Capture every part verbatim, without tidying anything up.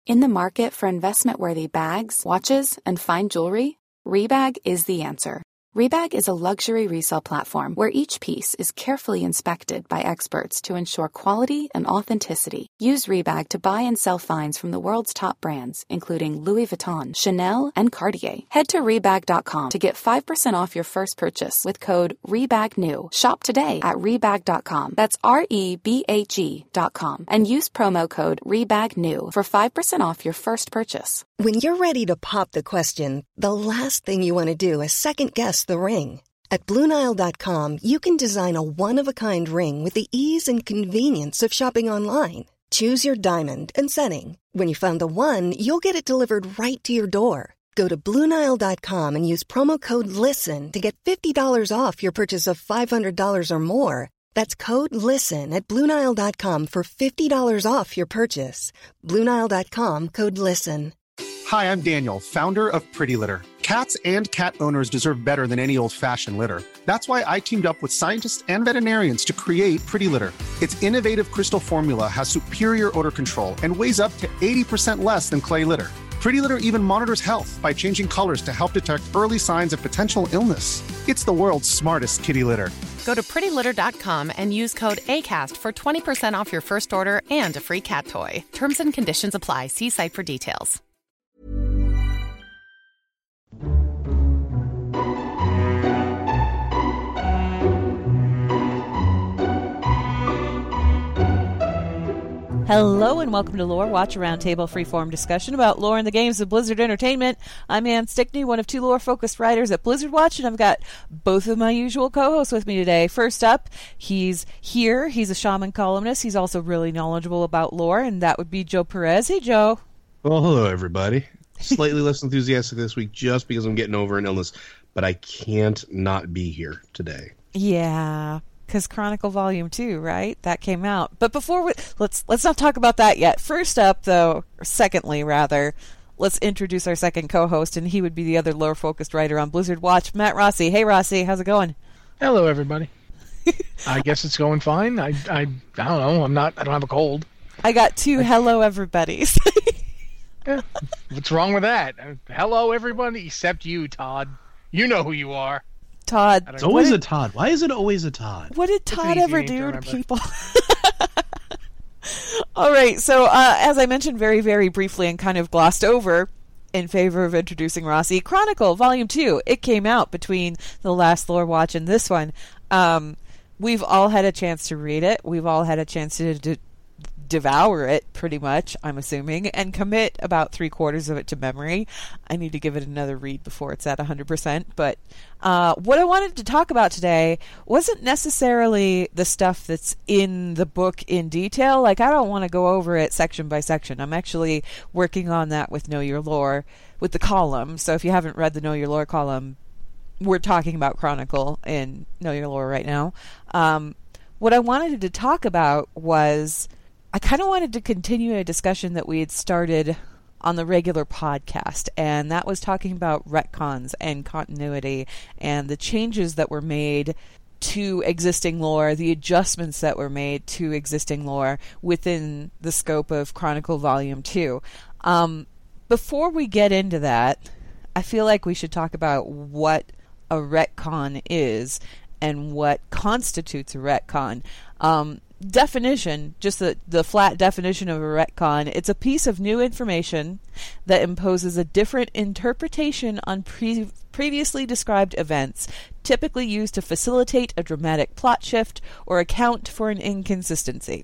In the market for investment-worthy bags, watches, and fine jewelry, Rebag is the answer. Rebag is a luxury resale platform where each piece is carefully inspected by experts to ensure quality and authenticity. Use Rebag to buy and sell finds from the world's top brands, including Louis Vuitton, Chanel, and Cartier. Head to Rebag dot com to get five percent off your first purchase with code REBAGNEW. Shop today at Rebag dot com. That's R E B A G dot com. And use promo code REBAGNEW for five percent off your first purchase. When you're ready to pop the question, the last thing you want to do is second-guess the ring. At Blue Nile dot com, you can design a one-of-a-kind ring with the ease and convenience of shopping online. Choose your diamond and setting. When you find the one, you'll get it delivered right to your door. Go to Blue Nile dot com and use promo code LISTEN to get fifty dollars off your purchase of five hundred dollars or more. That's code LISTEN at Blue Nile dot com for fifty dollars off your purchase. Blue Nile dot com, code LISTEN. Hi, I'm Daniel, founder of Pretty Litter. Cats and cat owners deserve better than any old-fashioned litter. That's why I teamed up with scientists and veterinarians to create Pretty Litter. Its innovative crystal formula has superior odor control and weighs up to eighty percent less than clay litter. Pretty Litter even monitors health by changing colors to help detect early signs of potential illness. It's the world's smartest kitty litter. Go to pretty litter dot com and use code ACAST for twenty percent off your first order and a free cat toy. Terms and conditions apply. See site for details. Hello and welcome to Lore Watch, a roundtable freeform discussion about lore in the games of Blizzard Entertainment. I'm Ann Stickney, one of two lore-focused writers at Blizzard Watch, and I've got both of my usual co-hosts with me today. First up, he's here. He's a shaman columnist. He's also really knowledgeable about lore, and that would be Joe Perez. Hey, Joe. Well, hello, everybody. Slightly less enthusiastic this week just because I'm getting over an illness, but I can't not be here today. Yeah. Because Chronicle Volume Two, right? That came out. But before we let's let's not talk about that yet. First up, though, or secondly, rather, let's introduce our second co-host, and he would be the other lore-focused writer on Blizzard Watch, Matt Rossi. Hey, Rossi, how's it going? Hello, everybody. I guess it's going fine. I I I don't know. I'm not. I don't have a cold. I got two hello everybody's. Yeah. What's wrong with that? Hello, everybody, except you, Todd. You know who you are. Todd. It's always did, a Todd. Why is it always a Todd? What did Todd ever do to people? All right, so uh, as I mentioned very, very briefly and kind of glossed over in favor of introducing Rossi, Chronicle Volume two, it came out between the last Lore Watch and this one. Um, we've all had a chance to read it. We've all had a chance to d- devour it, pretty much, I'm assuming, and commit about three quarters of it to memory. I need to give it another read before it's at one hundred percent. But uh, what I wanted to talk about today wasn't necessarily the stuff that's in the book in detail. Like, I don't want to go over it section by section. I'm actually working on that with Know Your Lore, with the column. So if you haven't read the Know Your Lore column, we're talking about Chronicle in Know Your Lore right now. Um, what I wanted to talk about was I kind of wanted to continue a discussion that we had started on the regular podcast, and that was talking about retcons and continuity and the changes that were made to existing lore, the adjustments that were made to existing lore within the scope of Chronicle Volume two. Um, before we get into that, I feel like we should talk about what a retcon is and what constitutes a retcon. Um, definition, just the, the flat definition of a retcon, it's a piece of new information that imposes a different interpretation on pre- previously described events, typically used to facilitate a dramatic plot shift or account for an inconsistency.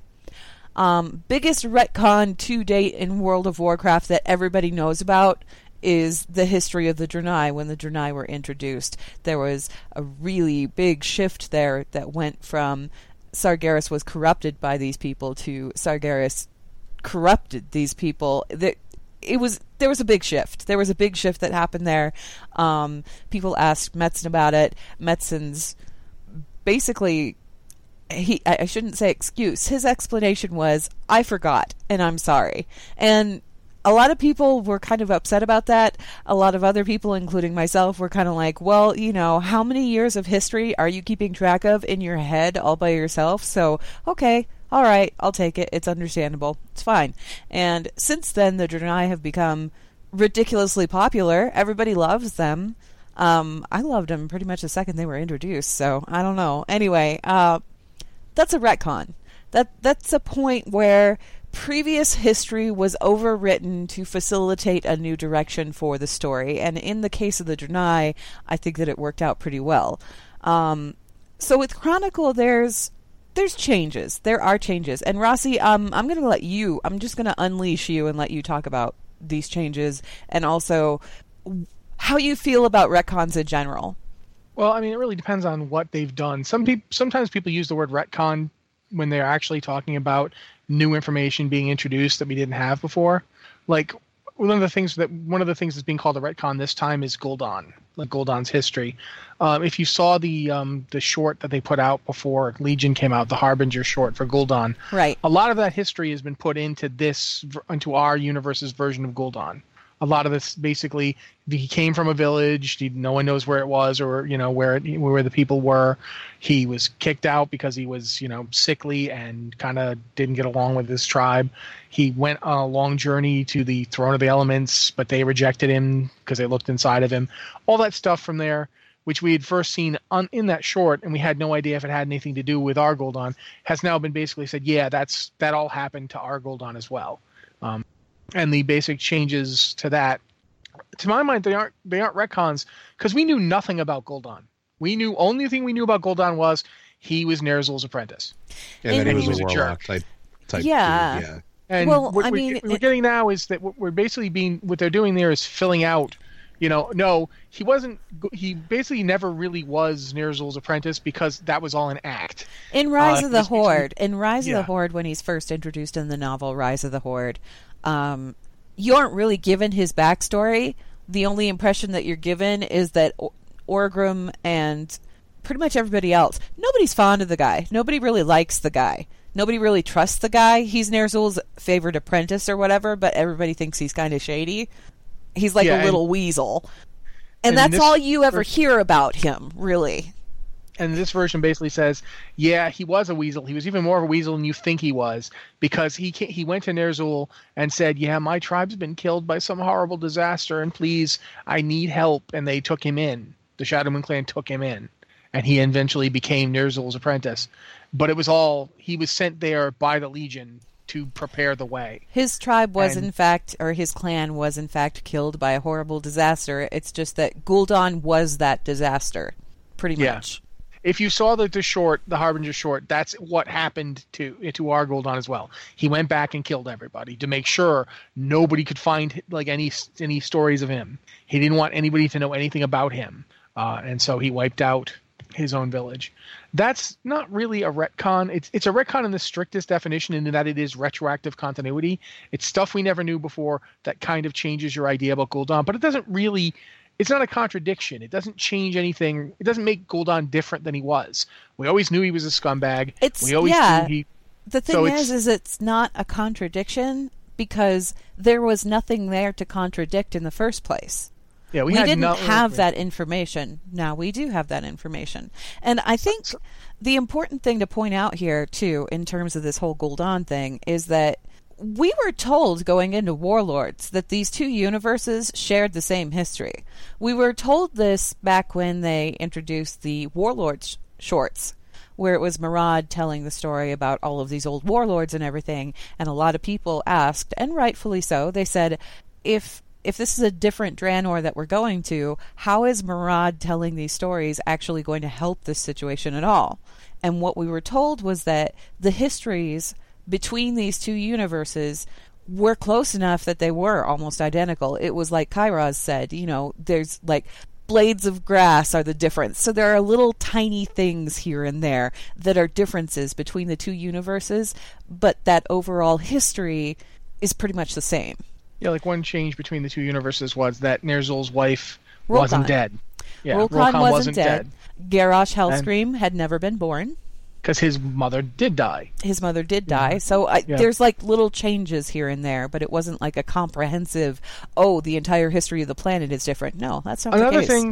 Um, biggest retcon to date in World of Warcraft that everybody knows about is the history of the Draenei. When the Draenei were introduced, there was a really big shift there that went from Sargeras was corrupted by these people to Sargeras corrupted these people. That it was there was a big shift. There was a big shift that happened there. Um, people asked Metzen about it. Metzen's basically he I, I shouldn't say excuse. His explanation was, "I forgot and I'm sorry." And a lot of people were kind of upset about that. A lot of other people, including myself, were kind of like, well, you know, how many years of history are you keeping track of in your head all by yourself? So, okay, all right, I'll take it. It's understandable. It's fine. And since then, the Draenei have become ridiculously popular. Everybody loves them. Um, I loved them pretty much the second they were introduced, so I don't know. Anyway, uh, that's a retcon. That That's a point where previous history was overwritten to facilitate a new direction for the story. And in the case of the Draenei, I think that it worked out pretty well. Um, so with Chronicle, there's there's changes. There are changes. And Rossi, um, I'm going to let you, I'm just going to unleash you and let you talk about these changes and also how you feel about retcons in general. Well, I mean, it really depends on what they've done. Some people, sometimes people use the word retcon when they're actually talking about new information being introduced that we didn't have before. Like one of the things that one of the things that's being called a retcon this time is Gul'dan, like Gul'dan's history. Um, if you saw the um, the short that they put out before Legion came out, the Harbinger short for Gul'dan, right? A lot of that history has been put into this into our universe's version of Gul'dan. A lot of this basically, he came from a village. He, no one knows where it was or, you know, where it, where the people were. He was kicked out because he was, you know, sickly and kind of didn't get along with his tribe. He went on a long journey to the Throne of the Elements, but they rejected him because they looked inside of him. All that stuff from there, which we had first seen on, in that short, and we had no idea if it had anything to do with our Gul'dan, has now been basically said, yeah, that's that all happened to our Gul'dan as well. Um, And the basic changes to that, to my mind, they aren't they aren't retcons because we knew nothing about Gul'dan. We knew only thing we knew about Gul'dan was he was Ner'zhul's apprentice, and, and then he he was, was a a warlock jerk. type. Type Yeah. dude, yeah. And well, what I we're, mean, we're it, getting now is that what we're basically being what they're doing there is filling out. You know, no, he wasn't. He basically never really was Ner'zhul's apprentice because that was all an act. In Rise uh, of the Horde, in Rise yeah. of the Horde, when he's first introduced in the novel Rise of the Horde, um, you aren't really given his backstory. The only impression that you're given is that o- Orgrim and pretty much everybody else, nobody's fond of the guy. Nobody really likes the guy. Nobody really trusts the guy. He's Ner'zhul's favorite apprentice or whatever, but everybody thinks he's kind of shady. He's like Yeah, a little and, weasel. And, and that's this, all you ever hear about him, really. And this version basically says, yeah, he was a weasel. He was even more of a weasel than you think he was because he he went to Ner'zhul and said, yeah, my tribe's been killed by some horrible disaster, and please, I need help. And they took him in. The Shadowmoon clan took him in, and he eventually became Ner'zhul's apprentice. But it was all, he was sent there by the Legion to prepare the way. His tribe was and, in fact, or his clan was in fact killed by a horrible disaster. It's just that Gul'dan was that disaster, pretty yeah. much. If you saw the, the short, the Harbinger short, that's what happened to to our Gul'dan as well. He went back and killed everybody to make sure nobody could find like any any stories of him. He didn't want anybody to know anything about him, uh, and so he wiped out his own village. That's not really a retcon. It's it's a retcon in the strictest definition, in that it is retroactive continuity. It's stuff we never knew before that kind of changes your idea about Gul'dan, but it doesn't really. It's not a contradiction. It doesn't change anything. It doesn't make Gul'dan different than he was. We always knew he was a scumbag. It's we always yeah. knew he. The thing so is, is it's not a contradiction because there was nothing there to contradict in the first place. Yeah, we, we had didn't no, have that information. Now we do have that information, and I think the important thing to point out here too, in terms of this whole Gul'dan thing, is that we were told going into Warlords that these two universes shared the same history. We were told this back when they introduced the Warlords shorts, where it was Murad telling the story about all of these old warlords and everything, and a lot of people asked, and rightfully so, they said, if if this is a different Draenor that we're going to, how is Murad telling these stories actually going to help this situation at all? And what we were told was that the histories between these two universes were close enough that they were almost identical. It was like Kairos said, you know, there's like blades of grass are the difference. So there are little tiny things here and there that are differences between the two universes, but that overall history is pretty much the same. Yeah, like one change between the two universes was that Ner'zhul's wife Rolkan. wasn't dead. Yeah, Rolkan Rolkan wasn't, wasn't dead. dead. Garrosh Hellscream had never been born. Because his mother did die. His mother did die. So I, Yeah. there's like little changes here and there, but it wasn't like a comprehensive, oh, the entire history of the planet is different. No, that's not Another the case. thing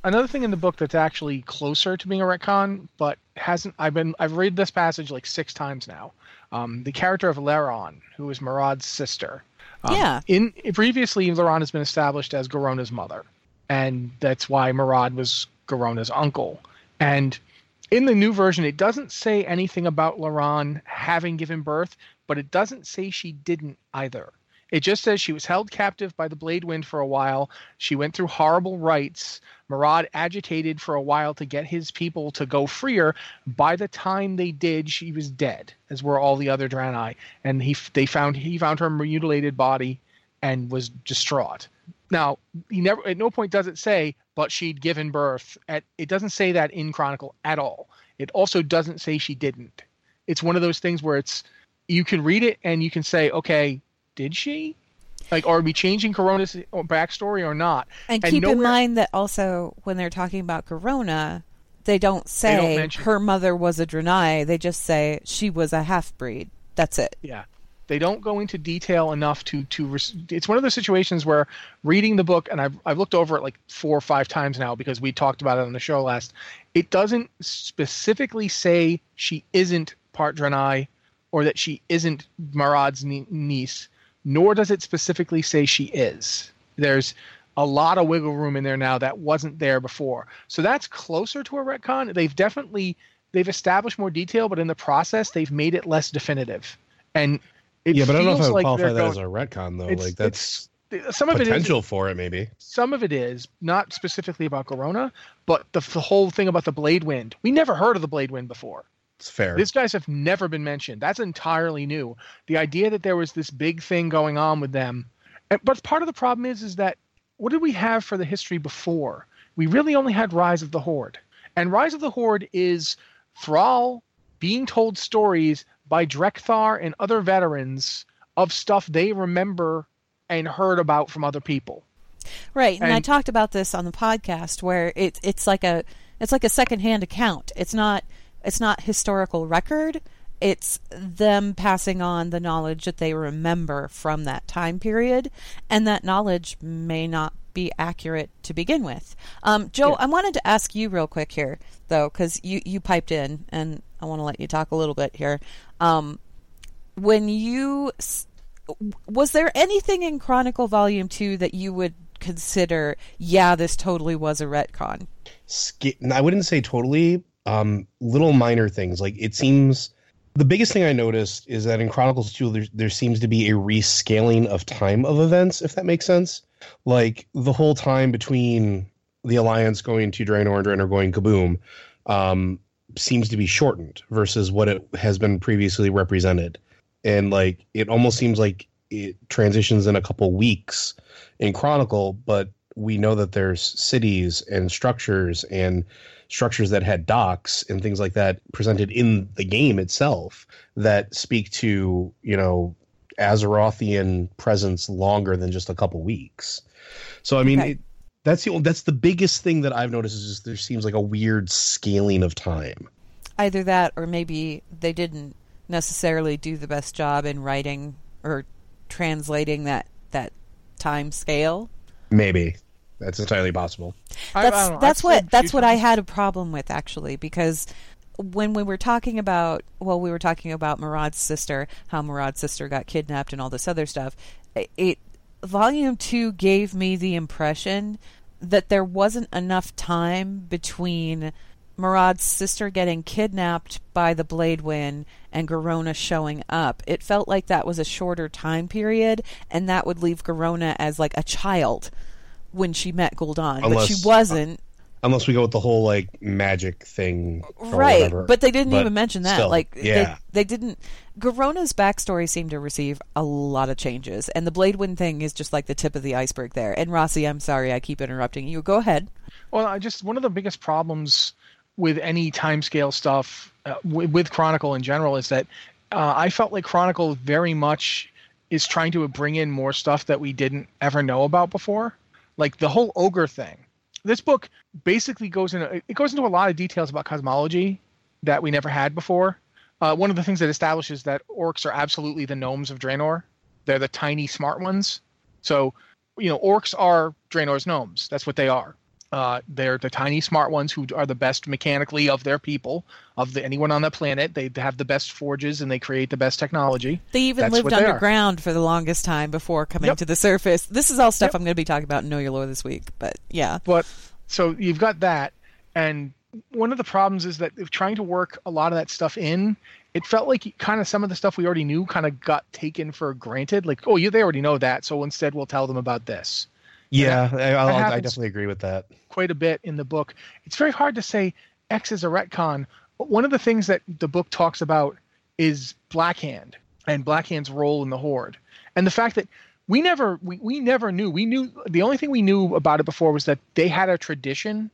another thing in the book that's actually closer to being a retcon, but hasn't. I've been I've read this passage like six times now. Um, the character of Laron, who is Marad's sister. Um, Yeah. In previously, Laron has been established as Garona's mother, and that's why Marad was Garona's uncle. And in the new version, it doesn't say anything about Laron having given birth, but it doesn't say she didn't either. It just says she was held captive by the Blade Wind for a while. She went through horrible rites. Marad agitated for a while to get his people to go freer. By the time they did, she was dead, as were all the other Draenei. And he they found he found her mutilated body and was distraught. Now, he never at no point does it say, but she'd given birth. At it doesn't say that in Chronicle at all. It also doesn't say she didn't. It's one of those things where it's you can read it and you can say, okay, did she? Like, are we changing Corona's backstory or not? And, And keep in nowhere- mind that also when they're talking about Garona, they don't say They don't mention- her mother was a Draenei. They just say she was a half-breed. That's it. Yeah. They don't go into detail enough to to. Res- it's one of those situations where reading the book, and I've I've looked over it like four or five times now because we talked about it on the show last. It doesn't specifically say she isn't part Draenei or that she isn't Marad's nie- niece, nor does it specifically say she is. There's a lot of wiggle room in there now that wasn't there before. So that's closer to a retcon. They've definitely they've established more detail, but in the process, they've made it less definitive. And it yeah, but I don't know if I feels would like qualify they're that going- as a retcon, though. it's- Like, that's it's- some of it is potential for it, maybe. some of it is not specifically about Garona, but the, the whole thing about the Blade Wind. We never heard of the Blade Wind before. It's fair. These guys have never been mentioned. That's entirely new. The idea that there was this big thing going on with them. And, but part of the problem is, is that what did we have for the history before? We really only had Rise of the Horde. And Rise of the Horde is Thrall being told stories by Drekthar and other veterans of stuff they remember and heard about from other people. Right, and, I And- talked about this on the podcast where it's it's like a it's like a secondhand account. It's not it's not historical record. It's them passing on the knowledge that they remember from that time period, and that knowledge may not be accurate to begin with. Um, Joe, Yeah. I wanted to ask you real quick here, though, because you, you piped in, and I want to let you talk a little bit here. Um, when you s- was there anything in Chronicle Volume Two that you would consider, yeah, this totally was a retcon? Sk- I wouldn't say totally. Um, little minor things. Like, it seems the biggest thing I noticed is that in Chronicles two, there, there seems to be a rescaling of time of events, if that makes sense. Like, the whole time between the Alliance going to Draenor and Draenor going kaboom um, seems to be shortened versus what it has been previously represented. And, like, it almost seems like it transitions in a couple weeks in Chronicle, but we know that there's cities and structures and structures that had docks and things like that presented in the game itself that speak to, you know, Azerothian presence longer than just a couple weeks. So, I mean, Okay. it, that's the that's the biggest thing that I've noticed is just there seems like a weird scaling of time. Either that, or maybe they didn't necessarily do the best job in writing or translating that that time scale. Maybe that's entirely possible. I- I That's don't know. that's I've what said that's few what I times- had a problem with, actually, because when we were talking about well, we were talking about Marad's sister, how Marad's sister got kidnapped and all this other stuff. It, it Volume Two gave me the impression that there wasn't enough time between Marad's sister getting kidnapped by the Blade Wind and Garona showing up. It felt like that was a shorter time period, and that would leave Garona as like a child when she met Gul'dan, but she Unless- wasn't. Unless we go with the whole like magic thing, or Right, whatever. but they didn't But even mention that. still, like, yeah, they, they didn't. Garona's backstory seemed to receive a lot of changes, and the Blade Wind thing is just like the tip of the iceberg there. And Rossi, I'm sorry, I keep interrupting you. Go ahead. Well, I just one of the biggest problems with any timescale stuff uh, with, with Chronicle in general is that uh, I felt like Chronicle very much is trying to bring in more stuff that we didn't ever know about before, like the whole ogre thing. This book basically goes into it goes into a lot of details about cosmology that we never had before. Uh, one of the things that establishes that orcs are absolutely the gnomes of Draenor. They're the tiny, smart ones. So, you know, orcs are Draenor's gnomes. That's what they are. Uh, they're the tiny smart ones who are the best mechanically of their people, of the, anyone on the planet. They have the best forges and they create the best technology. They even That's lived what they are. underground for the longest time before coming Yep. to the surface. This is all stuff Yep. I'm going to be talking about in Know Your Lore this week, but yeah. But so you've got that, and one of the problems is that if trying to work a lot of that stuff in, it felt like kind of some of the stuff we already knew kind of got taken for granted. Like, oh, yeah, they already know that, so instead we'll tell them about this. Yeah, that, I, I'll, that I happens definitely agree with that. quite a bit in the book. It's very hard to say X is a retcon. But one of the things that the book talks about is Blackhand and Blackhand's role in the Horde, and the fact that we never we, we never knew. We knew the only thing we knew about it before was that they had a tradition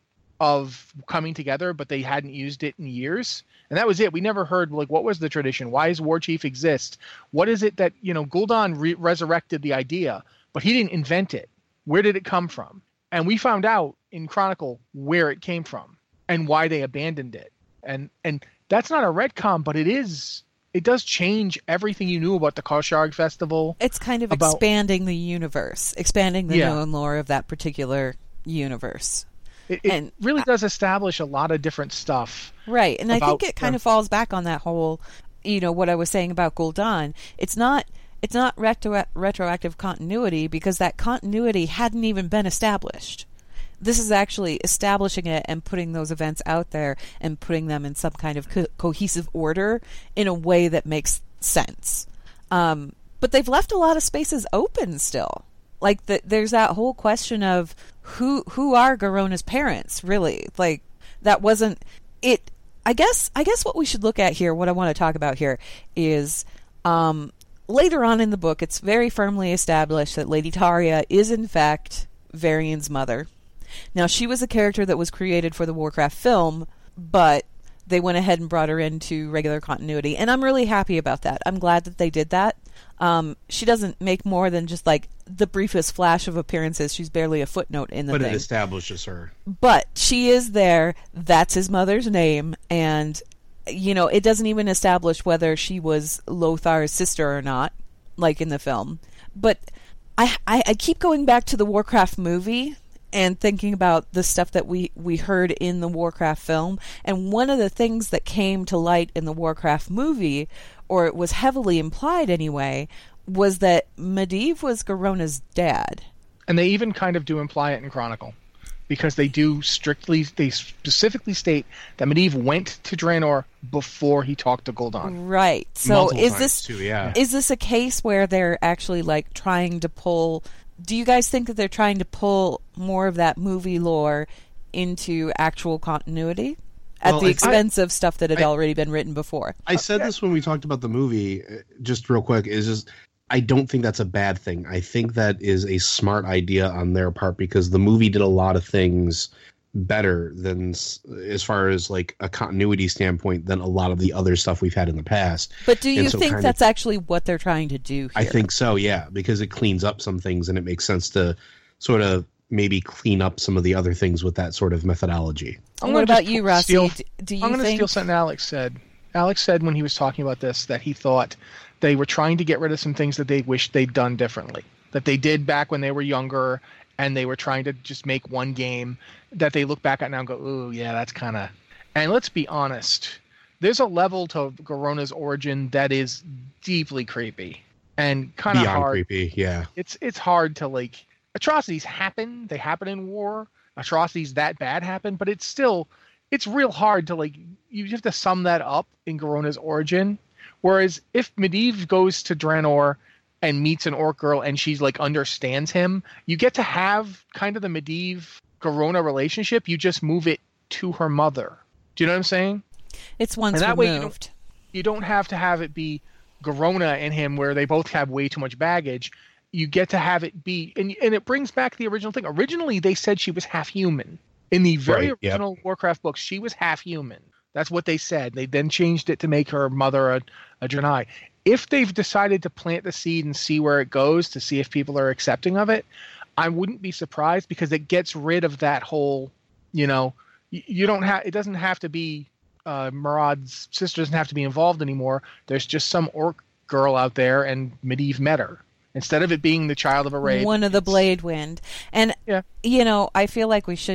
of coming together, but they hadn't used it in years. And that was it. We never heard, like, what was the tradition? Why does War Chief exist? What is it that, you know, Gul'dan re- resurrected the idea, but he didn't invent it. Where did it come from? And we found out in Chronicle where it came from and why they abandoned it. And and that's not a retcon, but it is. It does change everything you knew about the Koshag Festival. It's kind of about, expanding the universe, expanding the Yeah. known lore of that particular universe. It, it and really does establish a lot of different stuff. Right, and I about think it kind them. of falls back on that whole, you know, what I was saying about Gul'dan. It's not it's not retro- retroactive continuity because that continuity hadn't even been established. This is actually establishing it and putting those events out there and putting them in some kind of co- cohesive order in a way that makes sense. Um, but they've left a lot of spaces open still. Like the, there's that whole question of who who are Garona's parents, really? Like that wasn't it. I guess I guess what we should look at here, what I want to talk about here, is um, later on in the book, it's very firmly established that Lady Taria is in fact Varian's mother. Now, she was a character that was created for the Warcraft film, but they went ahead and brought her into regular continuity, and I'm really happy about that. I'm glad that they did that. Um, she doesn't make more than just like the briefest flash of appearances. She's barely a footnote in the But thing. it establishes her. But she is there. That's his mother's name, and you know, it doesn't even establish whether she was Lothar's sister or not, like in the film. But I, I, I keep going back to the Warcraft movie and thinking about the stuff that we, we heard in the Warcraft film. And one of the things that came to light in the Warcraft movie, or it was heavily implied anyway, was that Medivh was Garona's dad. And they even kind of do imply it in Chronicle, because they do strictly, they specifically state that Medivh went to Draenor before he talked to Gul'dan. Right. So Multiple is times, this too, yeah. is this a case where they're actually like trying to pull? Do you guys think that they're trying to pull more of that movie lore into actual continuity at Well, the I- expense of stuff that had I- already been written before? I said this when we talked about the movie, uh, just real quick, is just I don't think that's a bad thing. I think that is a smart idea on their part because the movie did a lot of things better than s- as far as like a continuity standpoint than a lot of the other stuff we've had in the past. But do you And so think kind that's of- actually what they're trying to do here? I think so, yeah, because it cleans up some things and it makes sense to sort of maybe clean up some of the other things with that sort of methodology. I'm And what gonna about just you, pu- Rossi? steal- D- do you I'm going to think? steal something Alex said. Alex said when he was talking about this that he thought they were trying to get rid of some things that they wished they'd done differently, that they did back when they were younger, and they were trying to just make one game that they look back at now and go, ooh, yeah, that's kind of... And let's be honest, there's a level to Garona's origin that is deeply creepy and kind of Beyond hard. creepy, yeah. It's it's hard to, like... Atrocities happen. They happen in war. Atrocities that bad happen, but it's still... It's real hard to, like... You have to sum that up in Garona's origin. Whereas if Medivh goes to Draenor and meets an orc girl and she's like understands him, you get to have kind of the Medivh Garona relationship. You just move it to her mother. Do you know what I'm saying? It's once And that way you removed. You don't have to have it be Garona and him where they both have way too much baggage. You get to have it be, and and it brings back the original thing. Originally, they said she was half human. In the very Right, yep. original Warcraft books, she was half human. That's what they said. They then changed it to make her mother a, a Draenei. If they've decided to plant the seed and see where it goes to see if people are accepting of it, I wouldn't be surprised because it gets rid of that whole, you know, you, you don't have, it doesn't have to be, uh, Murad's sister doesn't have to be involved anymore. There's just some orc girl out there and Medivh met her. Instead of it being the child of a raid. One of the it's- Blade Wind. And, Yeah. you know, I feel like we should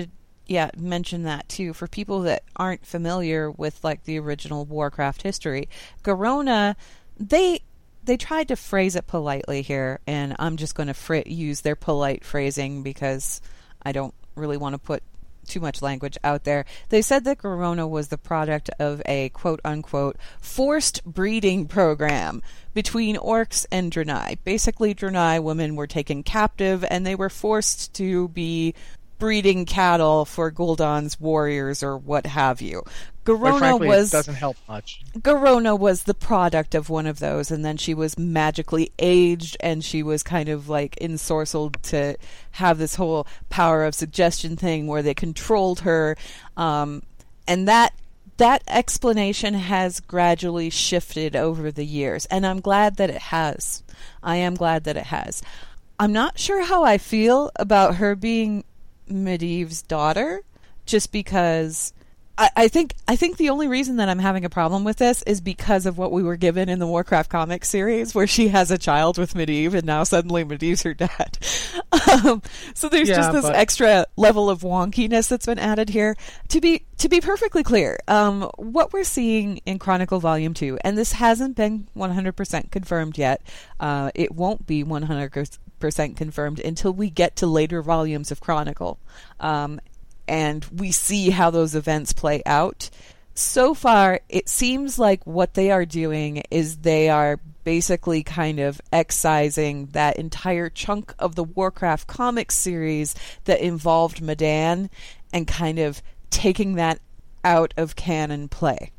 yeah, mention that too. For people that aren't familiar with like the original Warcraft history, Garona, they they tried to phrase it politely here, and I'm just going to fr- use their polite phrasing because I don't really want to put too much language out there. They said that Garona was the product of a quote-unquote forced breeding program between orcs and Draenei. Basically, Draenei women were taken captive, and they were forced to be breeding cattle for Gul'dan's warriors or what have you. Garona frankly, was it doesn't help much. Garona was the product of one of those, and then she was magically aged, and she was kind of like ensorcelled to have this whole power of suggestion thing where they controlled her, um, and that that explanation has gradually shifted over the years, and I'm glad that it has. I am glad that it has. I'm not sure how I feel about her being Medivh's daughter, just because I, I think I think the only reason that I'm having a problem with this is because of what we were given in the Warcraft comics series, where she has a child with Medivh, and now suddenly Medivh's her dad. um, so there's Yeah, just this but- extra level of wonkiness that's been added here. To be to be perfectly clear, um, what we're seeing in Chronicle Volume Two, and this hasn't been one hundred percent confirmed yet. Uh, it won't be one hundred percent confirmed until we get to later volumes of Chronicle, um, and we see how those events play out. So far, it seems like what they are doing is they are basically kind of excising that entire chunk of the Warcraft comics series that involved Medan and kind of taking that out of canon play.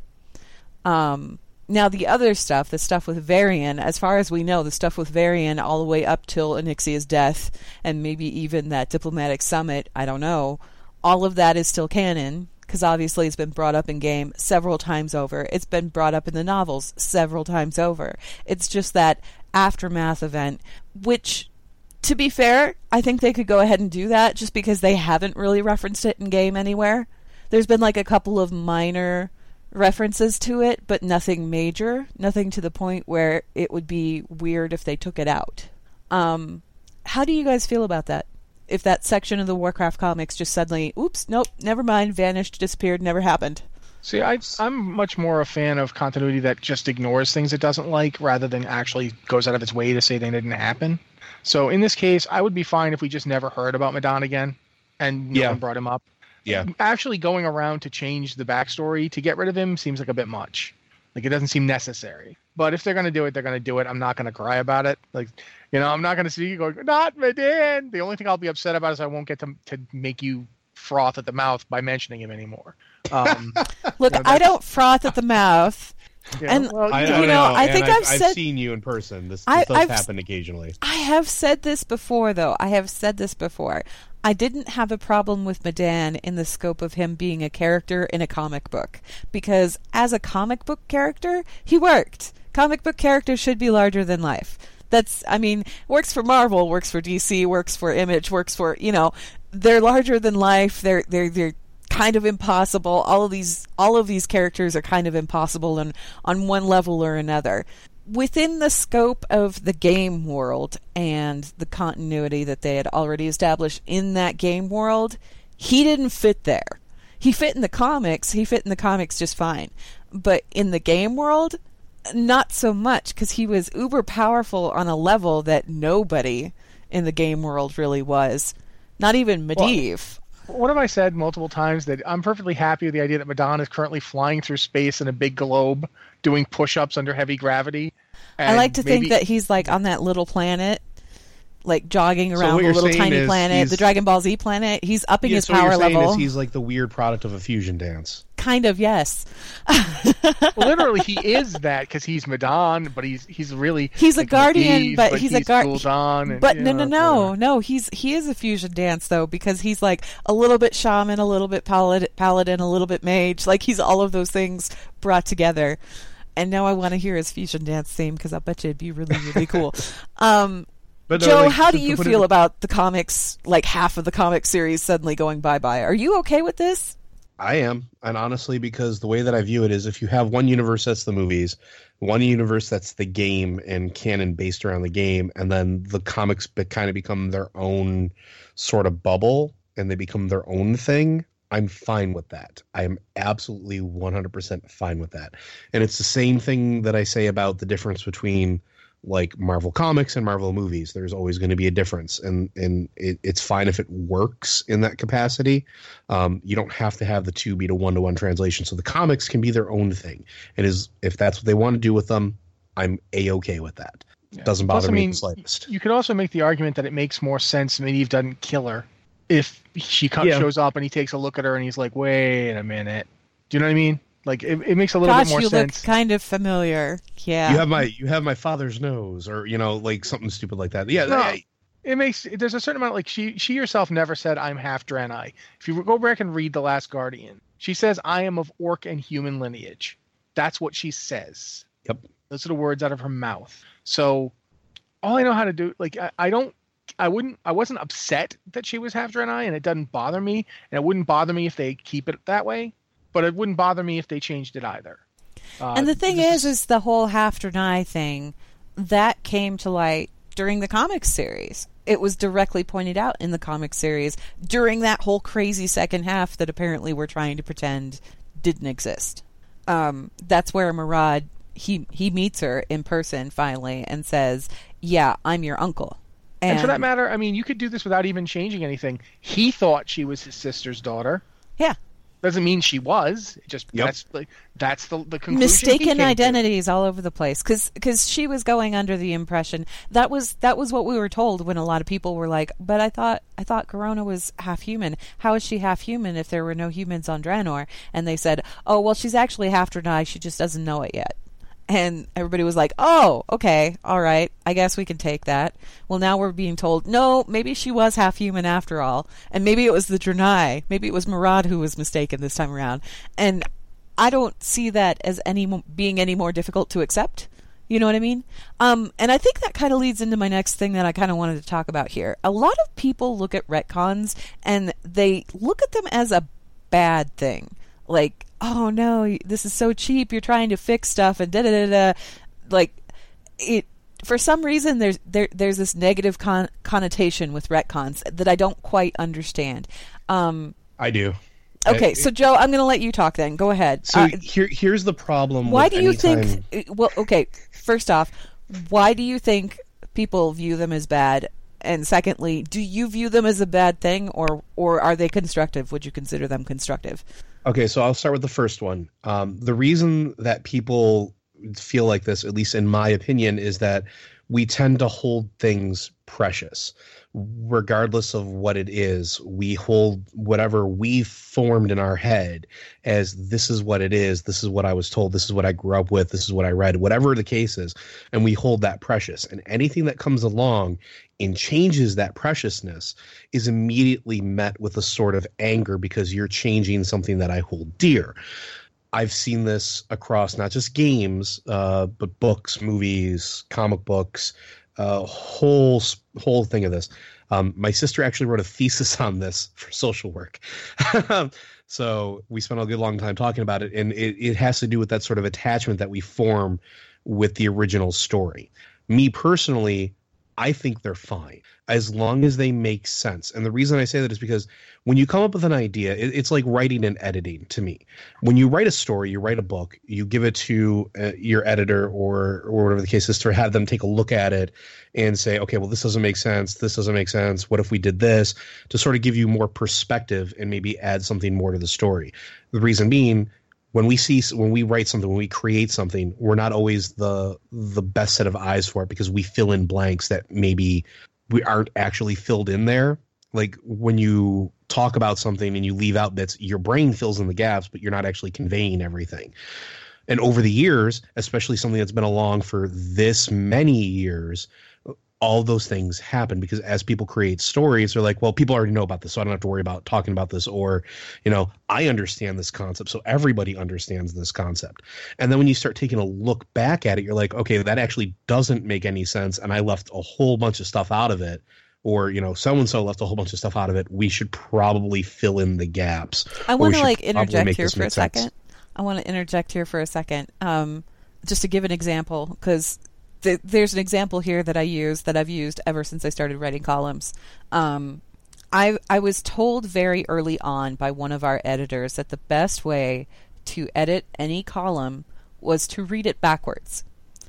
Um, Now, the other stuff, the stuff with Varian, as far as we know, the stuff with Varian all the way up till Onyxia's death, and maybe even that diplomatic summit, I don't know, all of that is still canon, because obviously it's been brought up in game several times over. It's been brought up in the novels several times over. It's just that aftermath event, which, to be fair, I think they could go ahead and do that, just because they haven't really referenced it in game anywhere. There's been like a couple of minor references to it, but nothing major, nothing to the point where it would be weird if they took it out. Um, how do you guys feel about that? If that section of the Warcraft comics just suddenly, oops, nope, never mind, vanished, disappeared, never happened. See, I, I'm much more a fan of continuity that just ignores things it doesn't like rather than actually goes out of its way to say they didn't happen. So in this case, I would be fine if we just never heard about Medan again and no Yeah. one brought him up. Yeah. Actually going around to change the backstory to get rid of him seems like a bit much. Like, it doesn't seem necessary. But if they're going to do it, they're going to do it. I'm not going to cry about it. Like, you know, I'm not going to see you going, not Medan. The only thing I'll be upset about is I won't get to to make you froth at the mouth by mentioning him anymore. Um, Look, you know, I that's- don't froth at the mouth. you know, and- well, I, you You I know, know, I and think I've, I've said- seen you in person. This, this I- does I've- happen occasionally. I have said this before, though. I have said this before. I didn't have a problem with Medan in the scope of him being a character in a comic book, because as a comic book character, he worked. Comic book characters should be larger than life. That's, I mean, works for Marvel, works for D C, works for Image, works for, you know, they're larger than life. They're they're they're kind of impossible. All of these all of these characters are kind of impossible on on one level or another. Within the scope of the game world and the continuity that they had already established in that game world, he didn't fit there. He fit in the comics. He fit in the comics just fine. But in the game world, not so much, because he was uber powerful on a level that nobody in the game world really was. Not even Medivh. What have I said multiple times? That I'm perfectly happy with the idea that Medan is currently flying through space in a big globe, doing push-ups under heavy gravity. I like to maybe- think that he's like on that little planet, like jogging So around what the you're little saying tiny is planet, he's- the Dragon Ball Z planet. He's upping Yeah, his so what power you're saying level. is he's like the weird product of a fusion dance. Kind of, yes. Well, literally, he is that because he's Medan, but he's he's really He's a like guardian, Medivh, but he's a guard- Gul'dan, and, But you no, no, know, no, no. He's he is a fusion dance though, because he's like a little bit shaman, a little bit palad- paladin, a little bit mage. Like he's all of those things brought together. And now I want to hear his fusion dance theme, because I bet you it'd be really, really cool. Um, But no, Joe, like, how to- do to you put feel it- about the comics? Like half of the comic series suddenly going bye bye. Are you okay with this? I am, and honestly, because the way that I view it is, if you have one universe that's the movies, one universe that's the game and canon based around the game, and then the comics be- kind of become their own sort of bubble, and they become their own thing. I'm fine with that. I'm absolutely one hundred percent fine with that. And it's the same thing that I say about the difference between like Marvel Comics and Marvel movies. There's always going to be a difference, and and it, it's fine if it works in that capacity. Um, you don't have to have the two be a one-to-one translation. So the comics can be their own thing. And is if that's what they want to do with them, I'm A-okay with that. Yeah. Doesn't bother Plus, I me mean, the slightest. You could also make the argument that it makes more sense Medivh doesn't kill her if she co- Yeah. shows up and he takes a look at her and he's like, wait a minute. Do you know what I mean? Like, it, it makes a little Gosh, bit more you sense. look kind of familiar. Yeah. You have my you have my father's nose, or you know, like something stupid like that. Yeah, No, I- it makes there's a certain amount, like she she herself never said I'm half Draenei. If you go back and read The Last Guardian, she says I am of orc and human lineage. That's what she says. Yep. Those are the words out of her mouth. So all I know how to do, like I, I don't, I wouldn't, I wasn't upset that she was half Draenei, and it doesn't bother me, and it wouldn't bother me if they keep it that way, but it wouldn't bother me if they changed it either. Uh, And the thing is, is the whole half Draenei thing that came to light during the comics series. It was directly pointed out in the comic series during that whole crazy second half that apparently we're trying to pretend didn't exist. Um, that's where Murad, he he meets her in person finally and says, yeah, I'm your uncle. And, And, for that matter, I mean, you could do this without even changing anything. He thought she was his sister's daughter. yeah, Doesn't mean she was. It just Yep. that's like that's the the conclusion. he mistaken came to. identities all over the place because she was going under the impression that was that was what we were told when a lot of people were like, but I thought I thought Corona was half human. How is she half human if there were no humans on Draenor? And they said, oh well, she's actually half Draenei, she just doesn't know it yet. And everybody was like, oh, okay, all right, I guess we can take that. Well, now we're being told, no, maybe she was half human after all. And maybe it was the Draenei. Maybe it was Murad who was mistaken this time around. And I don't see that as any mo- being any more difficult to accept. You know what I mean? Um, and I think that kind of leads into my next thing that I kind of wanted to talk about here. A lot of people look at retcons and they look at them as a bad thing. Like, oh no, this is so cheap. You're trying to fix stuff and da da da da. Like, it. For some reason, there's there there's this negative con- connotation with retcons that I don't quite understand. Um, I do. okay, I- so Joe, I'm going to let you talk. Then go ahead. So Uh, here, here's the problem. why with do you anytime- think? Well, okay. First off, why do you think people view them as bad? And secondly, do you view them as a bad thing, or or are they constructive? Would you consider them constructive? Okay, so I'll start with the first one. Um, the reason that people feel like this, at least in my opinion, is that we tend to hold things precious. Regardless of what it is, we hold whatever we formed in our head as this is what it is, this is what I was told, this is what I grew up with, this is what I read, whatever the case is, and we hold that precious. And anything that comes along and changes that preciousness is immediately met with a sort of anger because you're changing something that I hold dear. I've seen this across not just games, uh, but books, movies, comic books, uh, whole whole thing of this. Um, my sister actually wrote a thesis on this for social work. So we spent a good long time talking about it, and it, it has to do with that sort of attachment that we form with the original story. Me personally, I think they're fine as long as they make sense. And the reason I say that is because when you come up with an idea, it, it's like writing and editing to me. When you write a story, you write a book, you give it to uh, your editor or or whatever the case is to have them take a look at it and say, okay, well, this doesn't make sense. This doesn't make sense. What if we did this? To sort of give you more perspective and maybe add something more to the story. The reason being, when we see, when we write something, when we create something, we're not always the the best set of eyes for it because we fill in blanks that maybe we aren't actually filled in there. Like when you talk about something and you leave out bits, your brain fills in the gaps, but you're not actually conveying everything. And over the years, especially something that's been along for this many years, all those things happen because as people create stories, they're like, well, people already know about this, so I don't have to worry about talking about this. Or, you know, I understand this concept, so everybody understands this concept. And then when you start taking a look back at it, you're like, okay, that actually doesn't make any sense, and I left a whole bunch of stuff out of it. Or, you know, so-and-so left a whole bunch of stuff out of it. We should probably fill in the gaps. I Or we want to should like probably interject make here this for a make sense. second. I want to interject here for a second, um, just to give an example, because th- there's an example here that I use that I've used ever since I started writing columns. Um, I I was told very early on by one of our editors that the best way to edit any column was to read it backwards.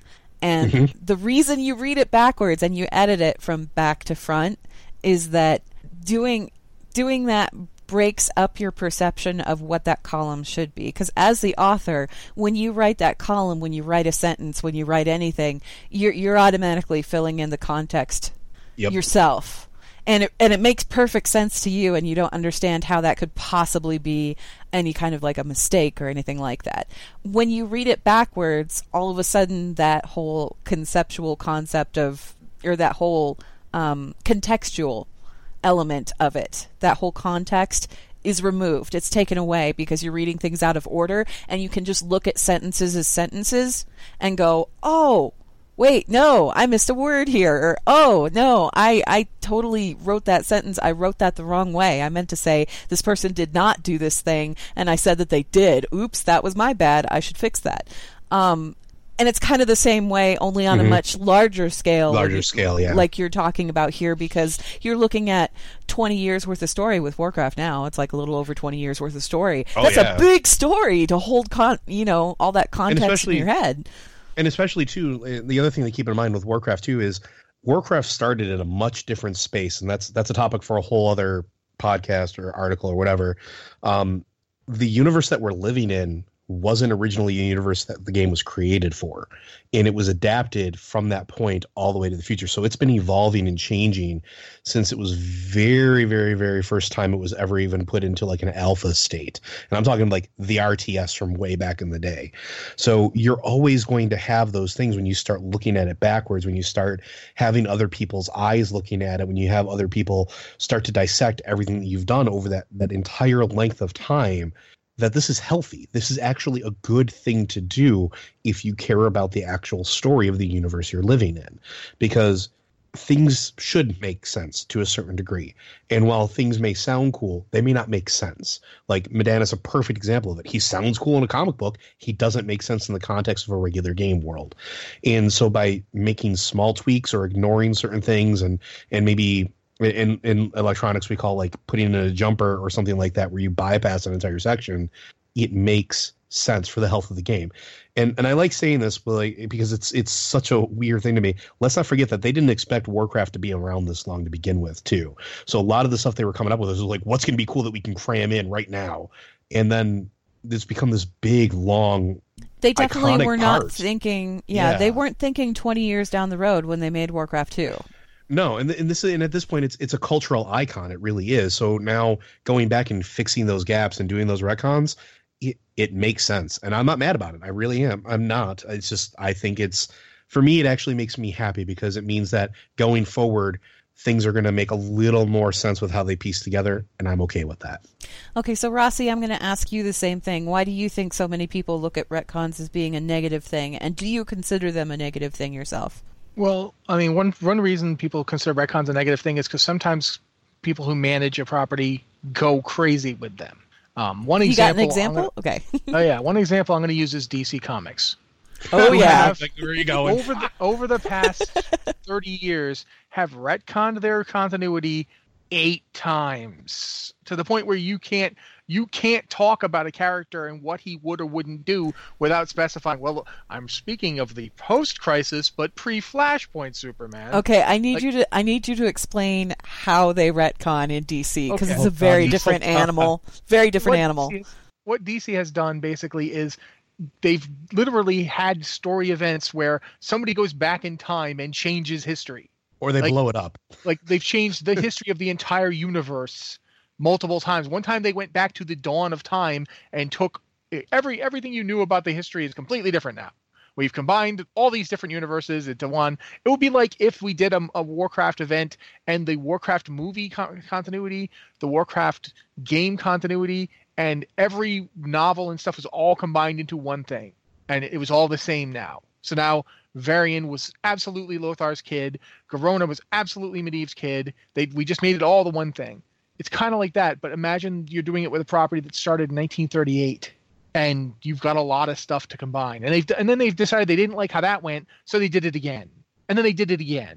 And mm-hmm. the reason you read it backwards and you edit it from back to front is that doing doing that breaks up your perception of what that column should be. Because as the author, when you write that column, when you write a sentence, when you write anything, you're you're automatically filling in the context yep. yourself. And it, and it makes perfect sense to you, and you don't understand how that could possibly be any kind of like a mistake or anything like that. When you read it backwards, all of a sudden that whole conceptual concept of, or that whole um, contextual element of it, that whole context is removed. It's taken away because you're reading things out of order, and you can just look at sentences as sentences and go, oh, wait, no, I missed a word here. Or, oh, no, I, I totally wrote that sentence. I wrote that the wrong way. I meant to say this person did not do this thing, and I said that they did. Oops, that was my bad. I should fix that. Um, and it's kind of the same way, only on mm-hmm. a much larger scale. Larger like, scale, yeah. Like you're talking about here, because you're looking at twenty years worth of story with Warcraft now. It's like a little over twenty years worth of story. Oh, That's yeah. a big story to hold, con- you know, all that context in your head. And especially, too, the other thing to keep in mind with Warcraft, too, is Warcraft started in a much different space. And that's that's a topic for a whole other podcast or article or whatever. Um, the universe that we're living in wasn't originally a universe that the game was created for. And it was adapted from that point all the way to the future. So it's been evolving and changing since it was very, very, very first time it was ever even put into like an alpha state. And I'm talking like the R T S from way back in the day. So you're always going to have those things when you start looking at it backwards, when you start having other people's eyes looking at it, when you have other people start to dissect everything that you've done over that, that entire length of time, that this is healthy. This is actually a good thing to do if you care about the actual story of the universe you're living in, because things should make sense to a certain degree. And while things may sound cool, they may not make sense. Like Medan is a perfect example of it. He sounds cool in a comic book. He doesn't make sense in the context of a regular game world. And so by making small tweaks or ignoring certain things, and, and maybe In, in electronics, we call like putting in a jumper or something like that, where you bypass an entire section, it makes sense for the health of the game. And and I like saying this, but like, because it's it's such a weird thing to me. Let's not forget that they didn't expect Warcraft to be around this long to begin with, too. So a lot of the stuff they were coming up with was like, what's going to be cool that we can cram in right now? And then it's become this big, long, they definitely were not part. thinking, yeah, yeah, they weren't thinking twenty years down the road when they made Warcraft two. No, and and this and at this point, it's it's a cultural icon. It really is. So now going back and fixing those gaps and doing those retcons, it, it makes sense. And I'm not mad about it. I really am. I'm not. It's just, I think it's, for me, it actually makes me happy, because it means that going forward, things are going to make a little more sense with how they piece together, and I'm okay with that. Okay, so Rossi, I'm going to ask you the same thing. Why do you think so many people look at retcons as being a negative thing, and do you consider them a negative thing yourself? Well, I mean, one one reason people consider retcons a negative thing is because sometimes people who manage a property go crazy with them. Um, one you example. You got an example? Gonna, okay. oh yeah, one example I'm going to use is D C Comics. Oh yeah. Have, like, where are you going? Over the over the past thirty years, have retconned their continuity eight times, to the point where you can't you can't talk about a character and what he would or wouldn't do without specifying, well, I'm speaking of the post-crisis but pre-Flashpoint Superman. Okay, I need like, you to I need you to explain how they retcon in D C, because okay. it's a very oh, different so animal. Very different what animal. D C, what D C has done basically is they've literally had story events where somebody goes back in time and changes history. Or they like, blow it up. Like they've changed the history of the entire universe multiple times. One time they went back to the dawn of time and took every everything you knew about the history is completely different now. We've combined all these different universes into one. It would be like if we did a, a Warcraft event and the Warcraft movie con- continuity, the Warcraft game continuity, and every novel and stuff was all combined into one thing. And it was all the same now. So now Varian was absolutely Lothar's kid. Garona was absolutely Medivh's kid. They we just made it all the one thing. It's kind of like that, but imagine you're doing it with a property that started in nineteen thirty-eight, and you've got a lot of stuff to combine. And they've and then they've decided they didn't like how that went, so they did it again, and then they did it again,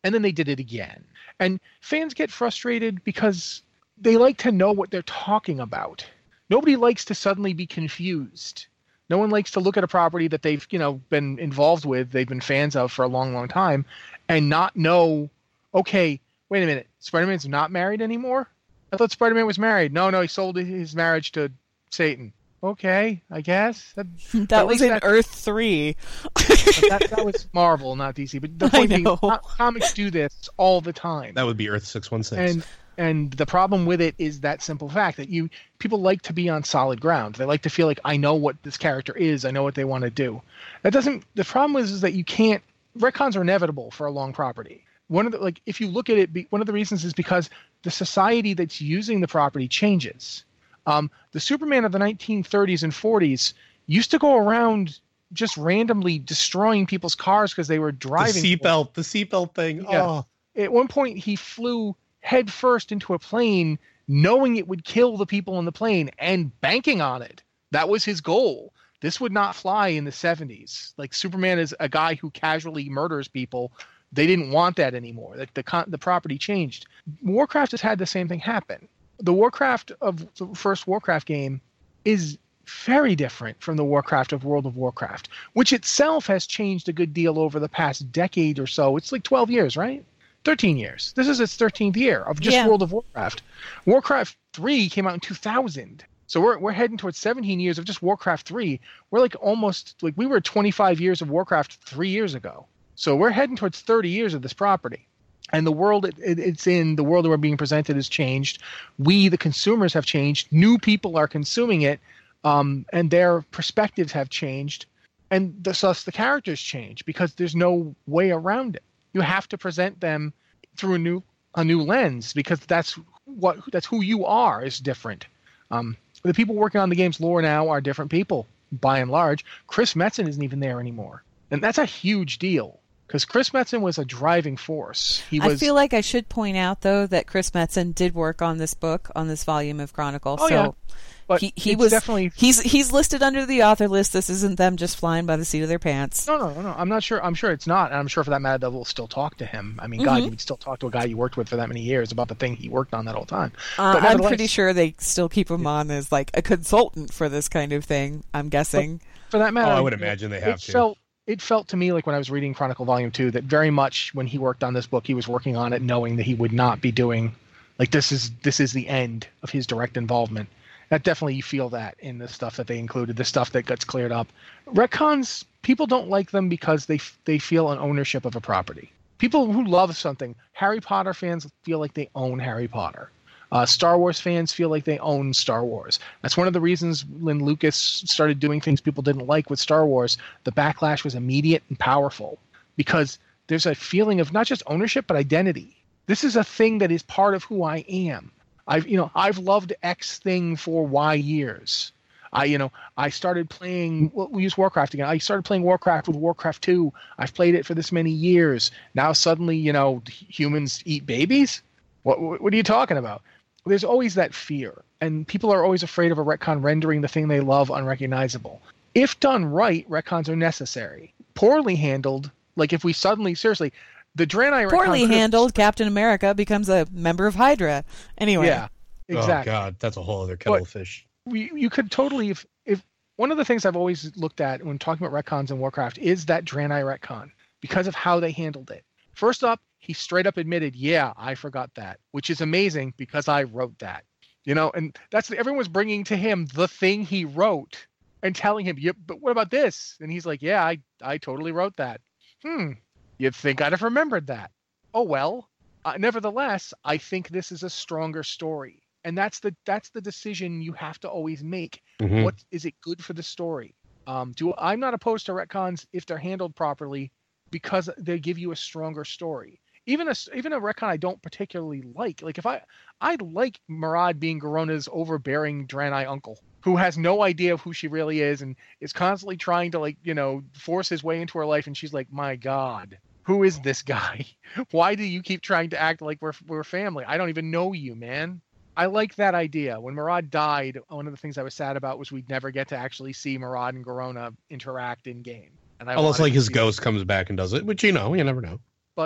And then they did it again. And fans get frustrated because they like to know what they're talking about. Nobody likes to suddenly be confused. No one likes to look at a property that they've, you know, been involved with, they've been fans of for a long, long time, and not know, okay, wait a minute, Spider-Man's not married anymore? I thought Spider-Man was married. No, no, he sold his marriage to Satan. Okay, I guess. That, that was in that, Earth three. that, that was Marvel, not D C. But the point being, comics do this all the time. That would be Earth six one six. And and the problem with it is that simple fact that you people like to be on solid ground. They like to feel like, I know what this character is. I know what they want to do. That doesn't. The problem is, is that you can't. Retcons are inevitable for a long property. One of the like, if you look at it, one of the reasons is because the society that's using the property changes. Um, the Superman of the nineteen thirties and forties used to go around just randomly destroying people's cars because they were driving. The seatbelt, the seatbelt thing. Yeah. Oh. At one point, he flew head first into a plane, knowing it would kill the people in the plane and banking on it. That was his goal. This would not fly in the seventies. Like, Superman is a guy who casually murders people. They didn't want that anymore. Like, the the property changed. Warcraft has had the same thing happen. The Warcraft of the first Warcraft game is very different from the Warcraft of World of Warcraft, which itself has changed a good deal over the past decade or so. It's like twelve years, right? thirteen years. This is its thirteenth year of just yeah. World of Warcraft. Warcraft three came out in two thousand. So we're we're heading towards seventeen years of just Warcraft three. We're like almost like we were twenty-five years of Warcraft three years ago. So we're heading towards thirty years of this property. And the world it, it, it's in, the world that we're being presented has changed. We, the consumers, have changed. New people are consuming it, um, and their perspectives have changed. And thus the characters change because there's no way around it. You have to present them through a new a new lens because that's what that's who you are is different. Um, the people working on the game's lore now are different people, by and large. Chris Metzen isn't even there anymore. And that's a huge deal. Because Chris Metzen was a driving force. He was, I feel like I should point out, though, that Chris Metzen did work on this book, on this volume of Chronicle. Oh, so yeah. But he, he was definitely he's he's listed under the author list. This isn't them just flying by the seat of their pants. No, no, no. I'm not sure. I'm sure it's not. And I'm sure for that matter, that we'll still talk to him. I mean, mm-hmm. God, you would still talk to a guy you worked with for that many years about the thing he worked on that whole time. Uh, I'm pretty sure they still keep him on as like a consultant for this kind of thing. I'm guessing. But for that matter, oh, I would imagine they have it to. Felt, It felt to me like when I was reading Chronicle Volume two that very much when he worked on this book, he was working on it knowing that he would not be doing, like this is this is the end of his direct involvement. That definitely, you feel that in the stuff that they included, the stuff that gets cleared up. Retcons, people don't like them because they they feel an ownership of a property. People who love something, Harry Potter fans feel like they own Harry Potter. Uh, Star Wars fans feel like they own Star Wars. That's one of the reasons when Lucas started doing things people didn't like with Star Wars, the backlash was immediate and powerful because there's a feeling of not just ownership, but identity. This is a thing that is part of who I am. I've, you know, I've loved X thing for Y years. I, you know, I started playing, well, we use Warcraft again. I started playing Warcraft with Warcraft two. I've played it for this many years. Now suddenly, you know, humans eat babies? What, what are you talking about? There's always that fear, and people are always afraid of a retcon rendering the thing they love unrecognizable. If done right, retcons are necessary. Poorly handled, like if we suddenly, seriously, the Draenei retcon... Poorly handled, Captain America becomes a member of Hydra. Anyway. Yeah, exactly. Oh, God, that's a whole other kettle but of fish. We, you could totally... If, if one of the things I've always looked at when talking about retcons in Warcraft is that Draenei retcon, because of how they handled it. First up, he straight up admitted, yeah, I forgot that, which is amazing because I wrote that, you know, and that's everyone's bringing to him the thing he wrote and telling him, yeah, but what about this? And he's like, yeah, I, I totally wrote that. Hmm. You'd think I'd have remembered that. Oh, well, uh, nevertheless, I think this is a stronger story. And that's the, that's the decision you have to always make. Mm-hmm. What is it good for the story? Um, do I'm not opposed to retcons if they're handled properly because they give you a stronger story. Even a even a retcon I don't particularly like. Like if I I like Murad being Garona's overbearing Draenei uncle who has no idea of who she really is and is constantly trying to like you know force his way into her life, and she's like, my God, who is this guy? Why do you keep trying to act like we're we're family? I don't even know you, man. I like that idea. When Murad died, one of the things I was sad about was we'd never get to actually see Murad and Garona interact in game. And I Unless like his ghost that. comes back and does it, which you know, you never know. But